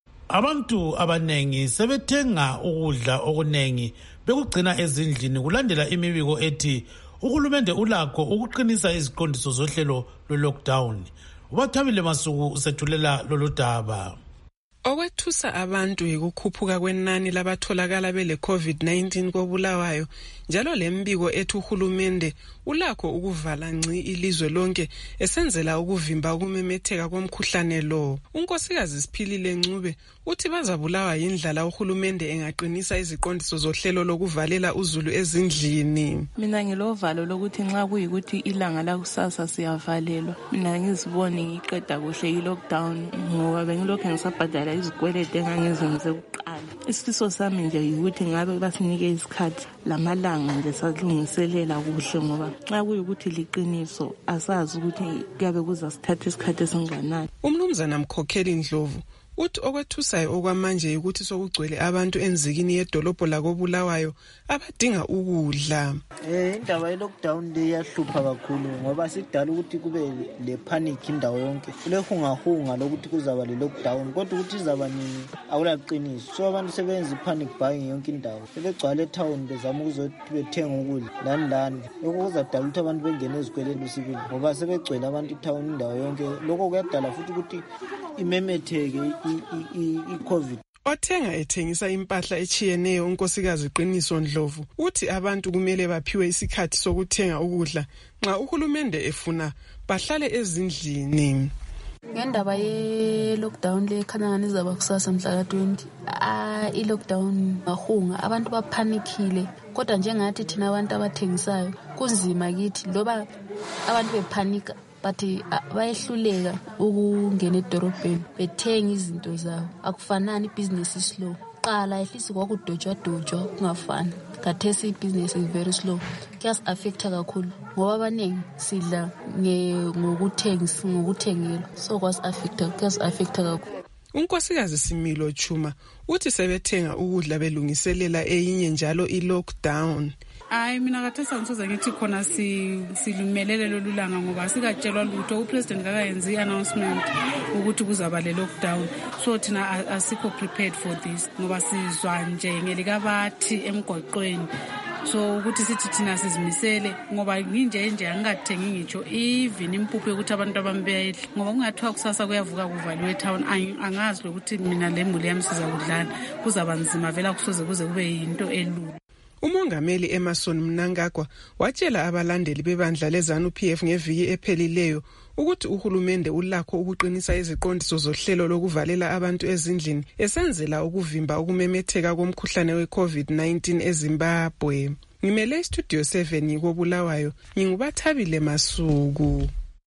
Abantu abanengi sebethenga ukudla okunengi bekugcina ezindlini kulandela imibiko ethi uhulumende ulakho ukuqinisa iziqondiso zohlelo lo-lockdown. Ubathabile Masuku usethulela lolu daba. Okwethusa abantu yikukhuphuka kwenani labatholakala bele COVID nineteen kobulawayo, njalo lembiko ethi uhulumende ulakho ukuvala ngci ilizwe lonke esenzela ukuvimba ukumemetheka komkhuhlane lo. Unkosikazi Siphilile Ncube uthi bazabulawa yindlala uhulumende engaqinisa iziqondiso zohlelo lokuvalela uzulu ezindlini. Mina ngilovalo lokuthi nxa kuyikuthi ilanga la kusasa siyavalelwa, mina ngizibone ngiqeda kuhle i-lockdown ngoba bengilokhu ngisabhadala izikwelede engangizenze kuqala. Isifiso sami nje yikuthi ngabe basinike isikhathi lamalanga nje salungiselela kuhle ngoba nxa kuyikuthi liqiniso asazi ukuthi kuyabe kuzasithatha isikhathi esinganani. Umnumzana Mkhokheli Ndlovu uthi okwethusayo okwamanje ukuthi sokugcwele abantu enzikini yedolobho lakobulawayo abadinga ukudla. Eh indaba ye lockdown le yahlupha kakhulu ngoba sidala ukuthi kube le panic indawo yonke. Kulehungahunga lokuthi kuzaba le lockdown kodwa ukuthi izaba nini akulaqiniso. So abantu sebenza panic buying yonke indawo. Sebegcwala etown bezama ukuzothi bethenga ukudla lani lani. Lokho kuzadala ukuthi abantu bengene ezikweleni sibili ngoba sebegcwele abantu etown indawo yonke. Lokho kuyadala futhi ukuthi imemetheke i-COVID. Othenga ethengisa impahla echiyeneyo unkosikazi Qiniso Ndlovu uthi abantu kumele baphiwe isikhathi sokuthenga ukudla nxa uhulumende efuna bahlale ezindlini. Ngendaba ye lockdown le khana izaba kusasa mhla ka twenty, ah i lockdown ahunga abantu baphanikile, kodwa njengathi thina abantu abathengisayo kunzima kithi loba abantu bephanika bathi bayehluleka ukungena edorobheni bethenga izinto zabo. Akufanani ibusiness is slow. Qala ehlisi kwakudojwa dojwa kungafani. Khathesi ibusiness is very slow. Kuyas affecta kakhulu ngoba abaningi sidla ngokuthengisa ngokuthengela. So kwas affecta kuyas affecta kakhulu. Unkosikazi Similo Chuma uthi sebethenga ukudla belungiselela eyinye njalo i-lockdown. Hayi mina kathesa ngisoze ngithi khona si silumelele lolulanga ngoba sikatshelwa lutho upresident kakayenzi announcement ukuthi kuzaba le lockdown. So thina asikho prepared for this ngoba sizwa nje ngelikabathi emgwaqweni. So ukuthi sithi thina sizimisele ngoba nginje nje angathengi ngitsho even impuphu ukuthi abantu abambeyedla ngoba kungathiwa kusasa kuyavuka kuvaliwe etown. Angazi lokuthi mina lemuli yami siza kudlana kuzaba nzima vela kusoze kuze kube yinto elula. Umongameli Emerson Mnangagwa watshela abalandeli bebandla leZANU-P F ngeviki ephelileyo ukuthi uhulumende ulakho ukuqinisa iziqondiso zohlelo lokuvalela abantu ezindlini esenzela ukuvimba ukumemetheka komkhuhlane we-COVID nineteen eZimbabwe. Ngimele istudio seven kobulawayo, ngingubathabile Masuku.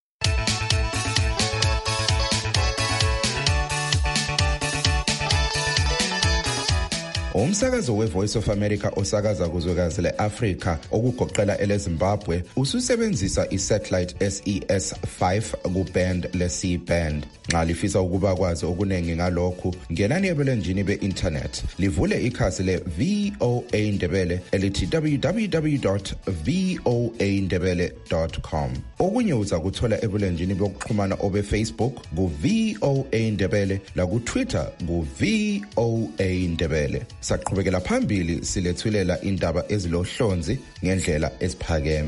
Umsakazo we-Voice of America osakaza kuzwekazi le-Afrika okugoqela ele-Zimbabwe ususebenzisa i-satellite S E S five ku-band le-C band. Nxa lifisa ukuba kwazi okuningi ngalokhu, ngenani ebulenjini be-internet livule ikhasi le-V O A Ndebele elithi w w w dot v o a ndebele dot com. Okunye uza kuthola ebulenjini bokuxhumana obe-Facebook ku-V O A Ndebele laku-Twitter ku-V O A Ndebele. Saqhubekela phambili silethulela indaba ezilohlonzi ngendlela esiphakeme.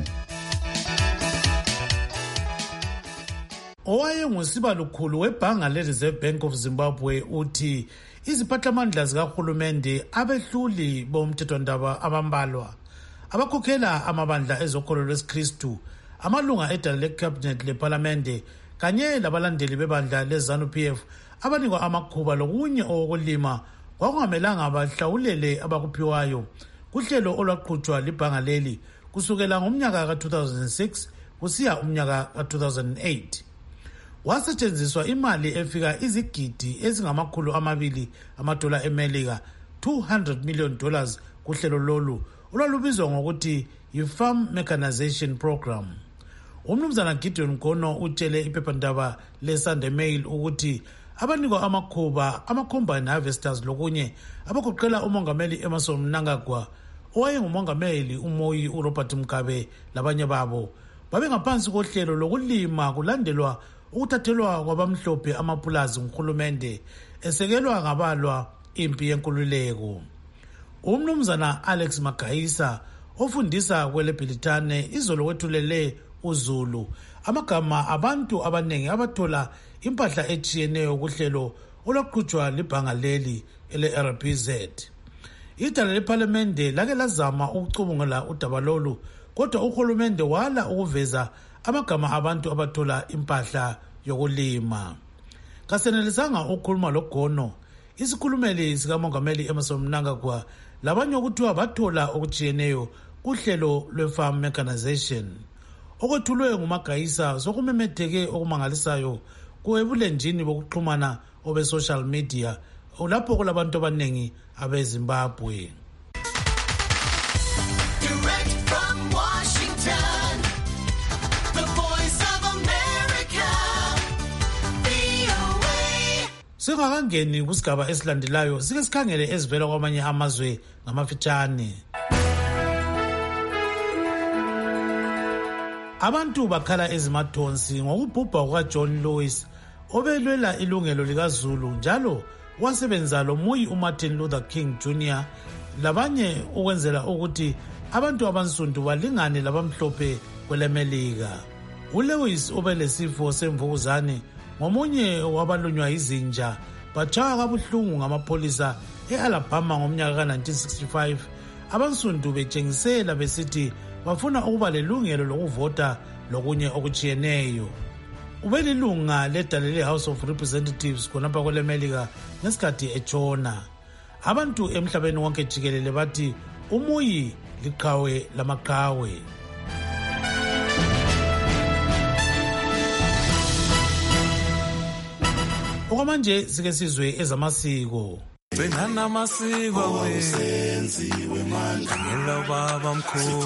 Owayengusiba lukhulu webhanga le-Reserve Bank of Zimbabwe uthi iziphathamandla zikahulumende abehluli bomthethwandaba abambalwa abakhokhela amabandla ezokholo lwesikristu, amalunga edala le-cabinet lephalamende kanye labalandeli bebandla le-ZANU-P F abanikwa amakhuba lokunye okulima kwakungamelanga bahlawulele abakuphiwayo kuhlelo olwaqhutshwa libhanga leli kusukela ngomnyaka ka two thousand six kusiya umnyaka ka two thousand eight. Wasetshenziswa imali efika izigidi ezingamakhulu amabili amadola eMelika, two hundred million dollars kuhlelo lolu olwalubizwa ngokuthi yi-Farm Mechanization Program. Umnumzana Gideon Gono utshele iphephandaba le-Sunday Mail ukuthi abanikwa amakhuba ama-combine harvesters lokunye abagoqela umongameli Emerson Mnangagwa, owayengumongameli uMoyi uRobert Mugabe labanye babo babengaphansi kohlelo lokulima kulandelwa ukuthathelwa kwabamhlophe amapulazi nguhulumende esekelwa ngabalwa impi yenkululeko. Umnumzana Alex Magayisa ofundisa kweleBhilitane izolo wethulele uZulu amagama abantu abanengi abathola impahla echiyeneyo kuhlelo oloqhutshwa libhanga leli ele-R P Z. Idala lephalamende lake lazama ukucubungula udaba lolu, kodwa uhulumende wala ukuveza amagama abantu abathola impahla yokulima. Kasenelisanga ukukhuluma loGono, isikhulumeli sikamongameli Emmerson Mnangagwa labanye okuthiwa bathola okujiyeneyo kuhlelo lwe-farm mechanization. Okwethulwe ngumagayisa sokumemetheke okumangalisayo kuwebulenjini bokuxhumana obe-social media lapho kulabantu abaningi abeZimbabwe. Singakangeni kusigaba esilandelayo, sike sikhangele ezivela kwamanye amazwe ngamafitshane. Abantu bakhala ezimathonsi ngokubhubha kukaJohn Lewis obelwela ilungelo likaZulu njalo wasebenza loMuyi uMartin Luther King Junior labanye ukwenzela ukuthi abantu abansundu balingane labamhlophe kwelemelika. uLewis obelesifo semvukuzane ngomunye wabalunywa izinja batshaya kabuhlungu ngamapholisa e-Alabama ngomnyaka ka nineteen sixty-five. Abansundu betshengisela besithi bafuna ukuba lelungelo lokuvota lokunye okujiyeneyo. Ubelilunga ledale le-House of Representatives khonapha kwelemelika ngesikhathi etshona. Abantu emhlabeni wonke jikelele bathi uMuyi liqhawe lamaqhawe. Okwamanje sike sizwe ezamasiko. Benana amasiko wenziwe manje ngelo baba mkhulu.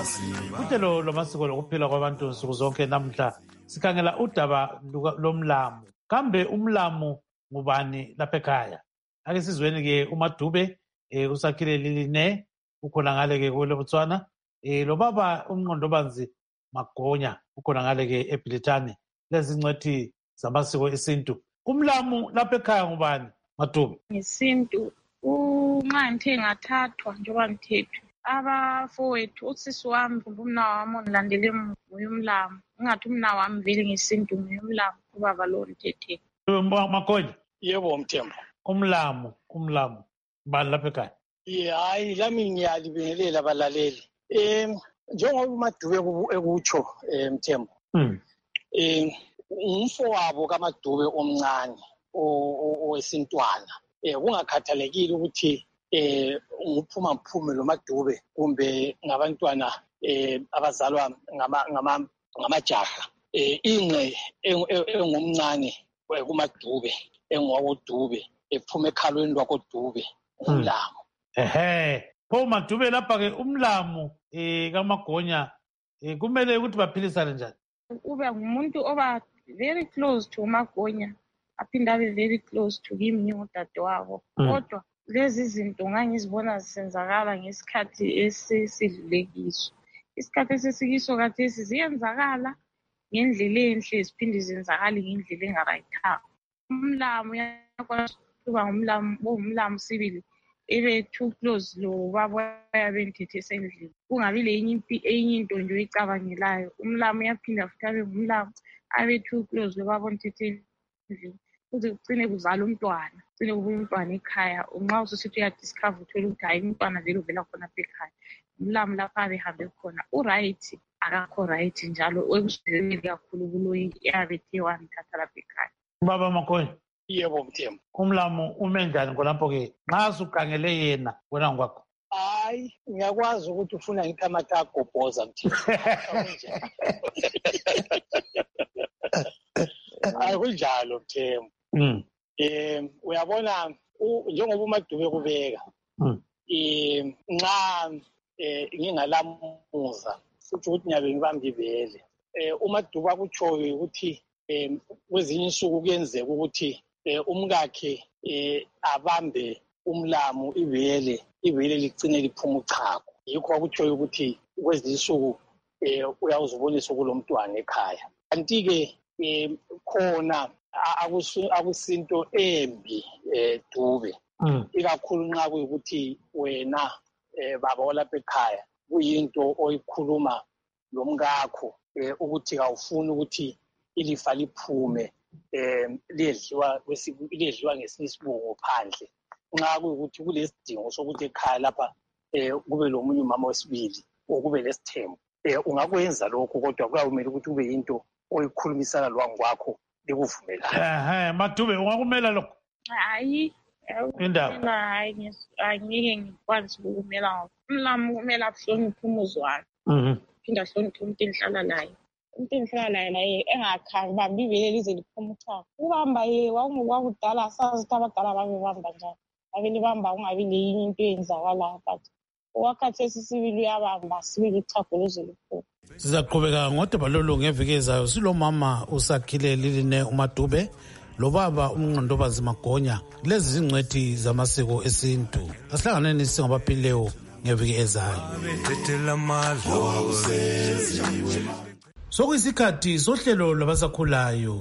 Uhlelo lwamasiko lokuphila kwabantu nsuku zonke namhla sikhangela udaba lomlamu. Kambe umlamu ngubani lapha ekhaya? Ake sizweni ke uMadube eh usakhile liline ukhona ngale ke kweLobotswana eh lo baba uMnqondobanzi Magonya ukhona ngale ke eBilitane. Lezi ncwethi zamasiko esintu. Umlamu lapha ekhaya ngubani? Madube. Ngesintu unxa ngithe ngathathwa njengoba ngithethwe abafowethu usisi wami kumbe umnawami ongilandele nguyumlamu. Ngathi umnawami vele ngesintu nguyumlamu ubaba lo ngithethe. Magonya. Yebo Mthembu. Umlamu, umlamu. Bani lapha ekhaya? Yeah, hayi lami ngiyalibingelela abalaleli. Eh njengoba uMadube ekutsho eh Mthembu. Mm. Eh umfowabo kaMadube omncane owesintwana eh kungakhathalekile ukuthi eh nguphuma mphume lo Madube kumbe ngabantwana eh abazalwa ngama ngama ngamajaha eh ingqe engumncane kuMadube engowodube ephuma ekhalweni lwakodube umlamu. Ehe pho Madube lapha ke umlamu eh kaMagonya eh kumele ukuthi baphilisane njani? Ube ngumuntu oba very close to Magonya aphinda abe very close to kimi ngudadewabo. Kodwa lezi zinto ngangizibona zisenzakala ngesikhathi esesidlulekiso. Isikhathi esesikiso kathesi ziyenzakala ngendlela enhle ziphinde zenzakale ngendlela engarayithanga. Umlamu yakwazi ukuba ngumlamu ngumlamu sibili ebe too close lo baba yabenthethe esendlini. Kungabi lenye enye into nje oyicabangelayo. Umlamu yaphinda futhi abe ngumlamu abe too close lo baba onthethe endlini. Kuze kugcine kuzala umntwana, kugcine kubuya umntwana ekhaya. Nxa ususithi uyadiscover uthole ukuthi hayi umntwana vele uvela khona apha ekhaya. Umlamu lapha abehambe khona uright akakho right njalo ekuswelekile kakhulu kulo yabethe wamthatha lapha ekhaya. Baba Magonya. Yebo Mthembu. Umlamu ume njani khonapho ke? Nxa sukhangele yena wena ngokwakho. Hayi ngiyakwazi ukuthi ufuna ngithi amatha agobhoza Mthembu. Hayi kunjalo Mthembu. Mm. Eh uyabona njengoba uMadube kubeka. Mm. Eh nxa eh ngingalamuza futhi ukuthi ngiyabe ngibamba ibele. Eh uMadube akutshoyo ukuthi eh kwezinye insuku kuyenzeka ukuthi umkakhe eh abambe umlamu ibele ibele ligcine liphuma uchago. Yikho akutshoyo ukuthi kwezinye insuku eh uyawuzibonisa kulomntwana ekhaya. Kanti ke eh khona akusinto embi eh Dube. Ikakhulu nxa kuyikuthi wena eh baba olapha ekhaya kuyinto oyikhuluma lomkakho eh ukuthi awufuni ukuthi ilifa liphume um ledliwa ledliwa ngesinye isibungo phandle nxa kuyukuthi kulesidingo sokuthi ekhaya lapha um kube lomunye umama wesibili or kube lesithembu um ungakwenza lokho kodwa kuyawumele ukuthi kube yinto oyikhulumisana lwangokwakho likuvumelayo. Ehe, Madube ungakumela lokho? Hayi indaba hayi angike ngikwazi ukumela ngakho. Umlami kumele ahloniphe umuzi wakhe. Mhm. Phinda ahloniphe umuntu engihlala naye. Umuntu engihlala naye naye engakhali bambi ibele lize liphuma uchago. Ubamba ye wawungokudala sazi ukuthi abadala babebamba njani. Abelibamba ungabi leyinye into eyenzakalayo but wakhathi esisibili uyabamba sibili uchago luze liphuma. Sizaqhubeka ngodaba lolu ngeviki ezayo. Silomama usakhile Liline uMadube lobaba uMnqondobazi Magonya. Lezi zingcwethi zamasiko esintu. Asihlanganeni singabaphilileyo ngeviki ezayo. Sokuyisikhathi sohlelo lwabasakhulayo.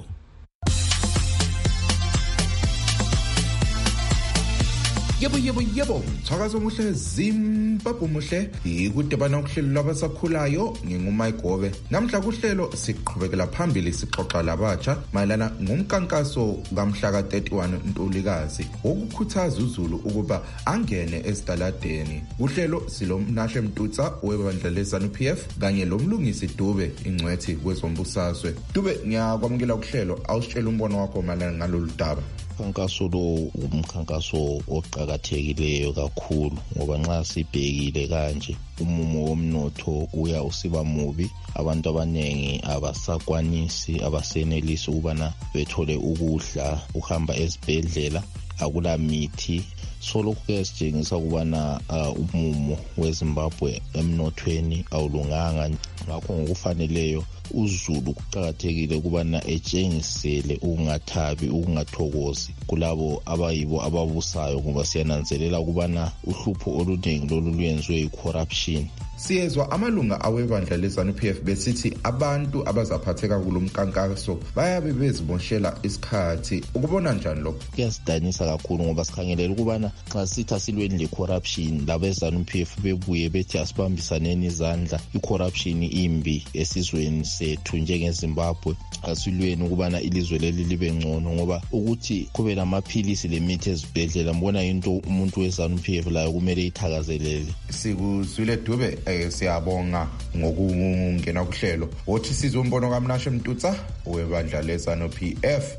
Yebo yebo yebo Thakazo muhle Zimbabwe muhle ikudebana kuhlelo labasakhulayo ngingumike Gobe. Namhla kuhlelo siqhubekela phambili sixoxa labatsha mayelana ngomkankaso kamhla ka thirty-one Ntulikazi okukhuthaza uZulu ukuba angene esitaladeni. Kuhlelo silomnashe Mtutsa webandla leZANU P F kanye lomlungisi Dube ingcwethi kwezombusazwe. Dube ngiyakwamukela kuhlelo awusitshela umbono wakho mayelana ngalolu daba. Umkhankaso lo umkhankaso oqhakathekileyo kakhulu ngoba nxa sibhekile kanje umumo womnotho uya usiba mubi, abantu abanengi abasakwanisi abasenelisi ukubana bethole ukudla, uhamba ezibhedlela akula mithi. Solokhu ke sitshengisa ukubana umumo weZimbabwe emnothweni awulunganga. Ngakho ngokufaneleyo uZulu kuqhakathekile ukubana etshengisele ukungathabi ukungathokozi kulabo abayibo ababusayo ngoba siyananzelela ukubana uhlupho olunengi lolu luyenziwe yi-corruption. Siyezwa amalunga awebandla leZANU P F besithi abantu abazaphatheka kulomkankaso bayabe beziboshela isikhathi. Ukubona njani lokho? Kuyasidanisa kakhulu ngoba sikhangelela ukubana xa sitha silweni le-corruption labeZANU P F bebuye bethi asibambisaneni izandla. I-corruption imbi esizweni sethu njengeZimbabwe, asilweni ukubana ilizwe leli libe ngcono ngoba ukuthi kube lamaphilisi lemithi ezibhedlela mbona into umuntu weZANU P F layo kumele ithakazelele. Sikuzwile Dube. Eh, siyabonga ngokungena kuhlelo. Wothi sizombono kaMnashe Mtutsa webandla leZANU P F.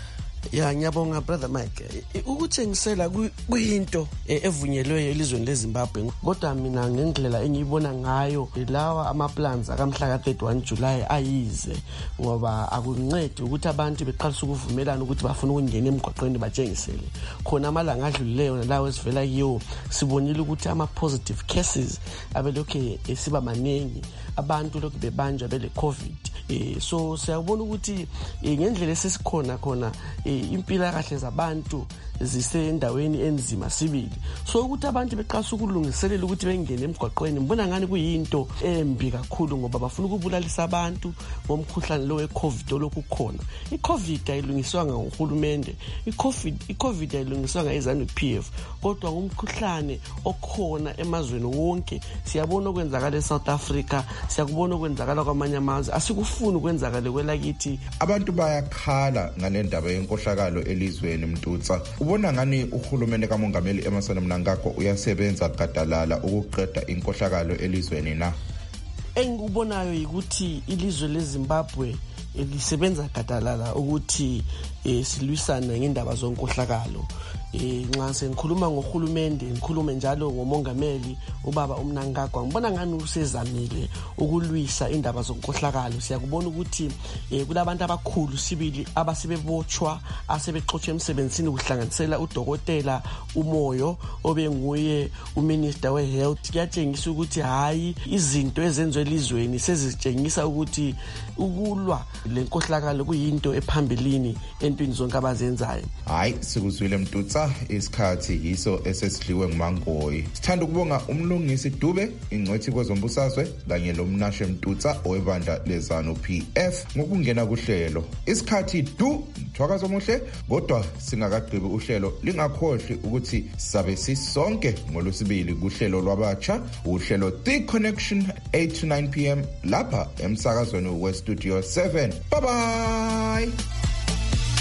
Ya ngiyabonga brother Mike. Ukuthengisela kuyinto evunyelweyo elizweni leZimbabwe kodwa mina ngendlela engiyibona ngayo lawa ama plans akamhla ka thirty-one July ayize ngoba akuncedi ukuthi abantu beqalisa ukuvumelana ukuthi bafuna ukungena emgwaqweni batshengisele. Khona amalanga adlulileyo lawo esivela kiyo sibonile ukuthi ama positive cases abelokhe esiba maningi, abantu lokhu bebanjwa bele COVID. Eh so siyabona ukuthi ngendlela esesikhona khona impila kahle zabantu zisendaweni enzima sibili. So ukuthi abantu beqasa ukulungiselela ukuthi bengene emgwaqweni mbona ngani kuyinto embi kakhulu ngoba bafuna ukubulalisa abantu ngomkhuhlane lo weCovid olokhu khona. iCovid ayilungiswanga nguhulumende, iCovid iCovid ayilungiswanga eZANU P F kodwa ngumkhuhlane okhona emazweni wonke. Siyabona okwenzakala eSouth Africa, siyakubona okwenzakala kwamanye amazwe, asikufuni ukwenzakala kwelakithi. Abantu bayakhala ngalendaba yenkohlakalo elizweni Mtutsa. Ubona ngani uhulumende kaMongameli Emmerson Mnangagwa uyasebenza gadalala ukuqeda inkohlakalo elizweni na? Engikubonayo ukuthi ilizwe leZimbabwe lisebenza gadalala ukuthi silwisane ngendaba zonkohlakalo. Eh nxa sengikhuluma ngohulumende ngikhulume njalo ngomongameli ubaba uMnangagwa, ngibona ngani usezamile ukulwisa indaba zonkohlakalo. Siyakubona ukuthi eh kulabantu abakhulu sibili abasebebotshwa asebexotshe emsebenzini kuhlanganisela udokotela uMoyo obenguye uminister wehealth. Kuyatshengisa ukuthi hayi izinto ezenziwe elizweni sezitshengisa ukuthi ukulwa lenkohlakalo kuyinto ephambilini entwini zonke abazenzayo. Hayi sikuzwile Mtutsa, isikhathi yiso esesidliwe nguMangoyi. Sithanda ukubonga umlungisi Dube ingcwethi kwezombusazwe kanye lomnashe Mtutsa owebandla leZANU P F ngokungena kuhlelo. Isikhathi du Thakazo muhle kodwa singakagqibi uhlelo lingakhohlwi ukuthi sabe sisonke ngolosibili kuhlelo lwabatsha, uhlelo The Connection eight to nine p m lapha emsakazweni we Studio seven. Bye bye.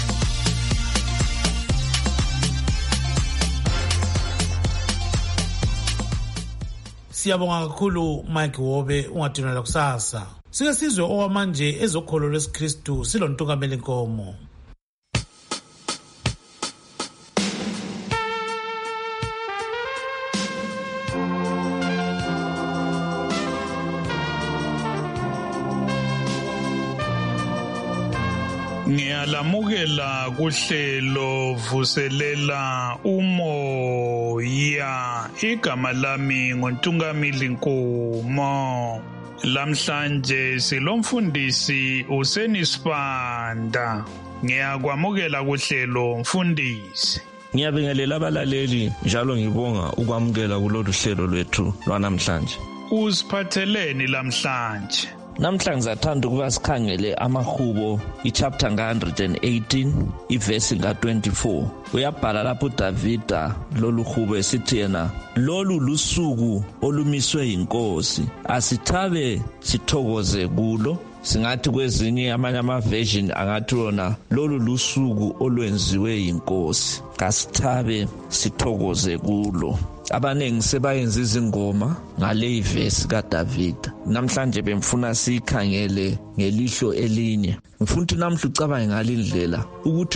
Siyabonga kakhulu Mike Wobe, ungadinela kusasa. Sike sizwe owamanje ezokholo lwesikristu silontungameli Nkomo. Ngiyalamukela kuhlelo vuselela umoya, igama lami ngontungameli Nkomo. Lamhlanje silomfundisi uSenisibanda. Ngiyakwamukela kuhlelo mfundisi. Ngiyabingelela abalaleli njalo ngibonga ukwamukela kulolu hlelo lwethu lwanamhlanje. Usiphatheleni lamhlanje? Namhlanje sathanda ukuba sikhangele amahubo ichapter one hundred eighteen ivesi nga twenty-four. Uyabhala lapho uDavida lolu hubo esithi yena lolu lusuku olumiswe inkosi asithabe sithokoze kulo. Singathi kwezinye amanye ama-version angathi wona lolu lusuku olwenziwe inkosi kasithabe sithokoze kulo. Abanengi sebayenza izingoma ngale ivesi kaDavida. Namhlanje bemfuna sikhangele ngelihlo elinye. Ngifuna ukuthi namhla ucabange ngalindlela ukuthi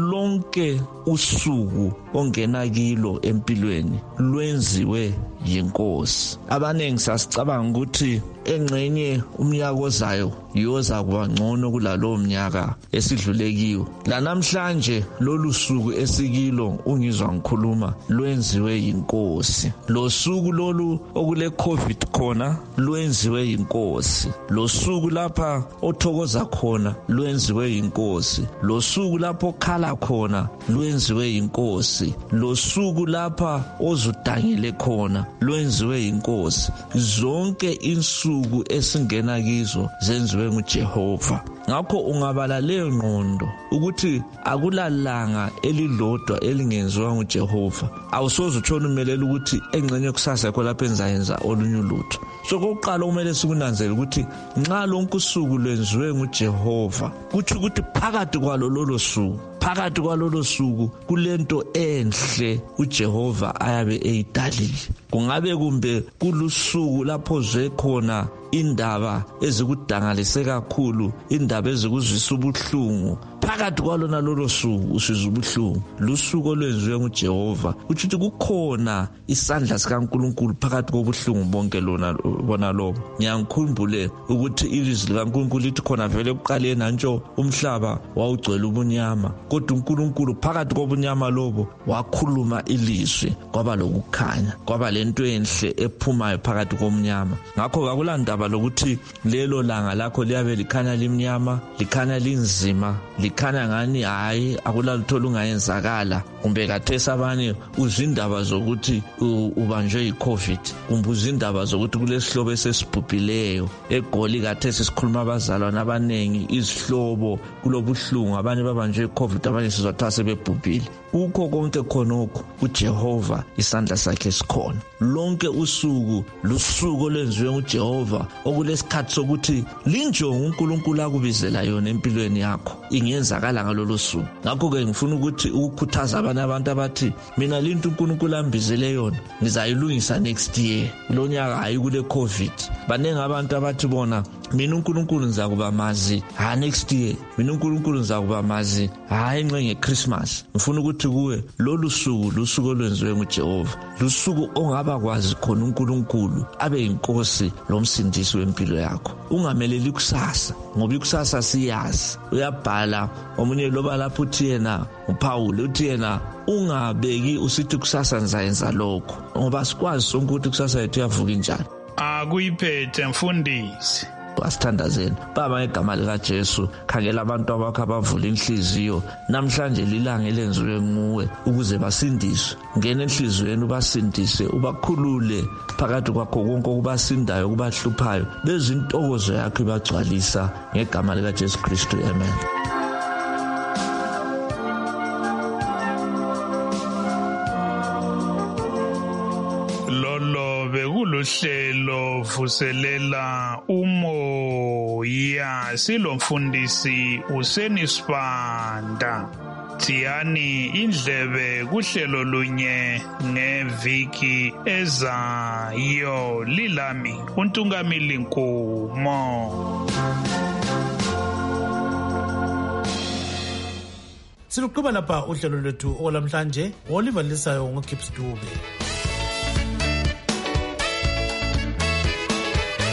lonke usuku ongena kilo empilweni lwenziwe yinkosi. Abanengi sasicabanga ukuthi engcenye umnyaka ozayo yoza kuba ngcono kulalo mnyaka esidlulekiwe. La namhlanje lolu suku esikilo ungizwa ngikhuluma lwenziwe yinkosi. Lo suku lolu okule COVID khona lwenziwe yinkosi. Lo suku lapha othokoza khona lwenziwe yinkosi. Lo suku lapho khala khona lwenziwe yinkosi. Lo suku lapha ozudangile khona lwenziwe yinkosi. Zonke insuku esingena kizo zenziwe nguJehova. Ngakho ungabala leyo ngqondo ukuthi akulalanga elilodwa elingenziwa nguJehova. Awusoze utshone umelela ukuthi engcenye kusasa yakho lapha enzayenza olunye ulutho. So kokuqala kumele sikunanzele ukuthi nxa lonke usuku lwenziwe nguJehova kuthi ukuthi phakathi kwalo lolo suku phakathi kwalolo suku kulento enhle uJehova ayabe eyidalile. Kungabe kumbe kulusuku lapho zwe khona indaba ezikudangalise kakhulu, indaba ezikuzwisa ubuhlungu, phakathi kwalona lolo suku usizwa ubuhlungu. Lusuku olwenziwe nguJehova ukuthi kukhona isandla sikaNkulunkulu phakathi kobuhlungu bonke lona bona lobo. Ngiyangikhumbule ukuthi ilizwi likaNkulunkulu lithi khona vele ekuqaleni nantsho umhlaba wawugcwele ubunyama, kodwa uNkulunkulu phakathi kobunyama lobo wakhuluma ilizwi kwaba lokukhanya, kwaba lento enhle ephumayo phakathi komnyama. Ngakho akulandaba lokuthi lelo langa lakho liyabe likhanya limnyama, likhanya linzima, likhanya ngani hayi akulalutho lungayenzakala, kumbe kathesa abanye uzindaba zokuthi ubanjwe yiCovid, kumbe uzindaba zokuthi kulesihlobo esesibhubhileyo eGoli kathesa sikhuluma abazalwana abanengi izihlobo kulobuhlungu, abanye babanjwe yiCovid, abanye sizathiwa sebebhubhile. Ukho konke khonokho uJehova isandla sakhe sikhona. Lonke usuku lusuku olwenziwe nguJehova okulesikhathi sokuthi linjongo uNkulunkulu akubizela yona empilweni yakho ingenzakala ngalolo suku. Ngakho ke ngifuna ukuthi ukukhuthaza abanye abantu abathi mina linto uNkulunkulu ambizele yona ngizayilungisa next year, lo nyaka hayi kule COVID. Banenge abantu abathi bona mina uNkulunkulu ngizakuba mazi ha next year, mina uNkulunkulu ngizakuba mazi hayi ngenge Christmas. Ngifuna ukuthi kuwe lolu suku lusuku olwenziwe nguJehova, lusuku ongaba kwazi khona uNkulunkulu abe inkosi lomsindisi wempilo yakho. Ungameleli kusasa ngoba ikusasa siyazi. Uyabhala omunye loba lapho uthi yena uPaul uthi yena ungabeki usithi kusasa ngizayenza lokho ngoba sikwazi sonke ukuthi kusasa yethu yavuka njani. Akuyiphethe mfundisi. Asithandazeni baba ngegama lika Jesu, khangela abantu abakho abavula inhliziyo namhlanje lilanga elenziwe nguwe ukuze basindiswe. Ngena enhlizweni ubasindise, ubakhulule phakathi kwakho konke okubasindayo kubahluphayo, bezintokozo yakho ibagcwalisa ngegama lika Jesu Kristu, amen. Lolo bekuluhlelo vuselela umoya, silomfundisi uSenisibanda. Tiyani indlebe kuhlelo lunye ngeviki ezayo. Lilami uNtungamili Nkomo. Siluqhuba lapha uhlelo lwethu olamhlanje. Oliver Lisayo ngoKips Dube.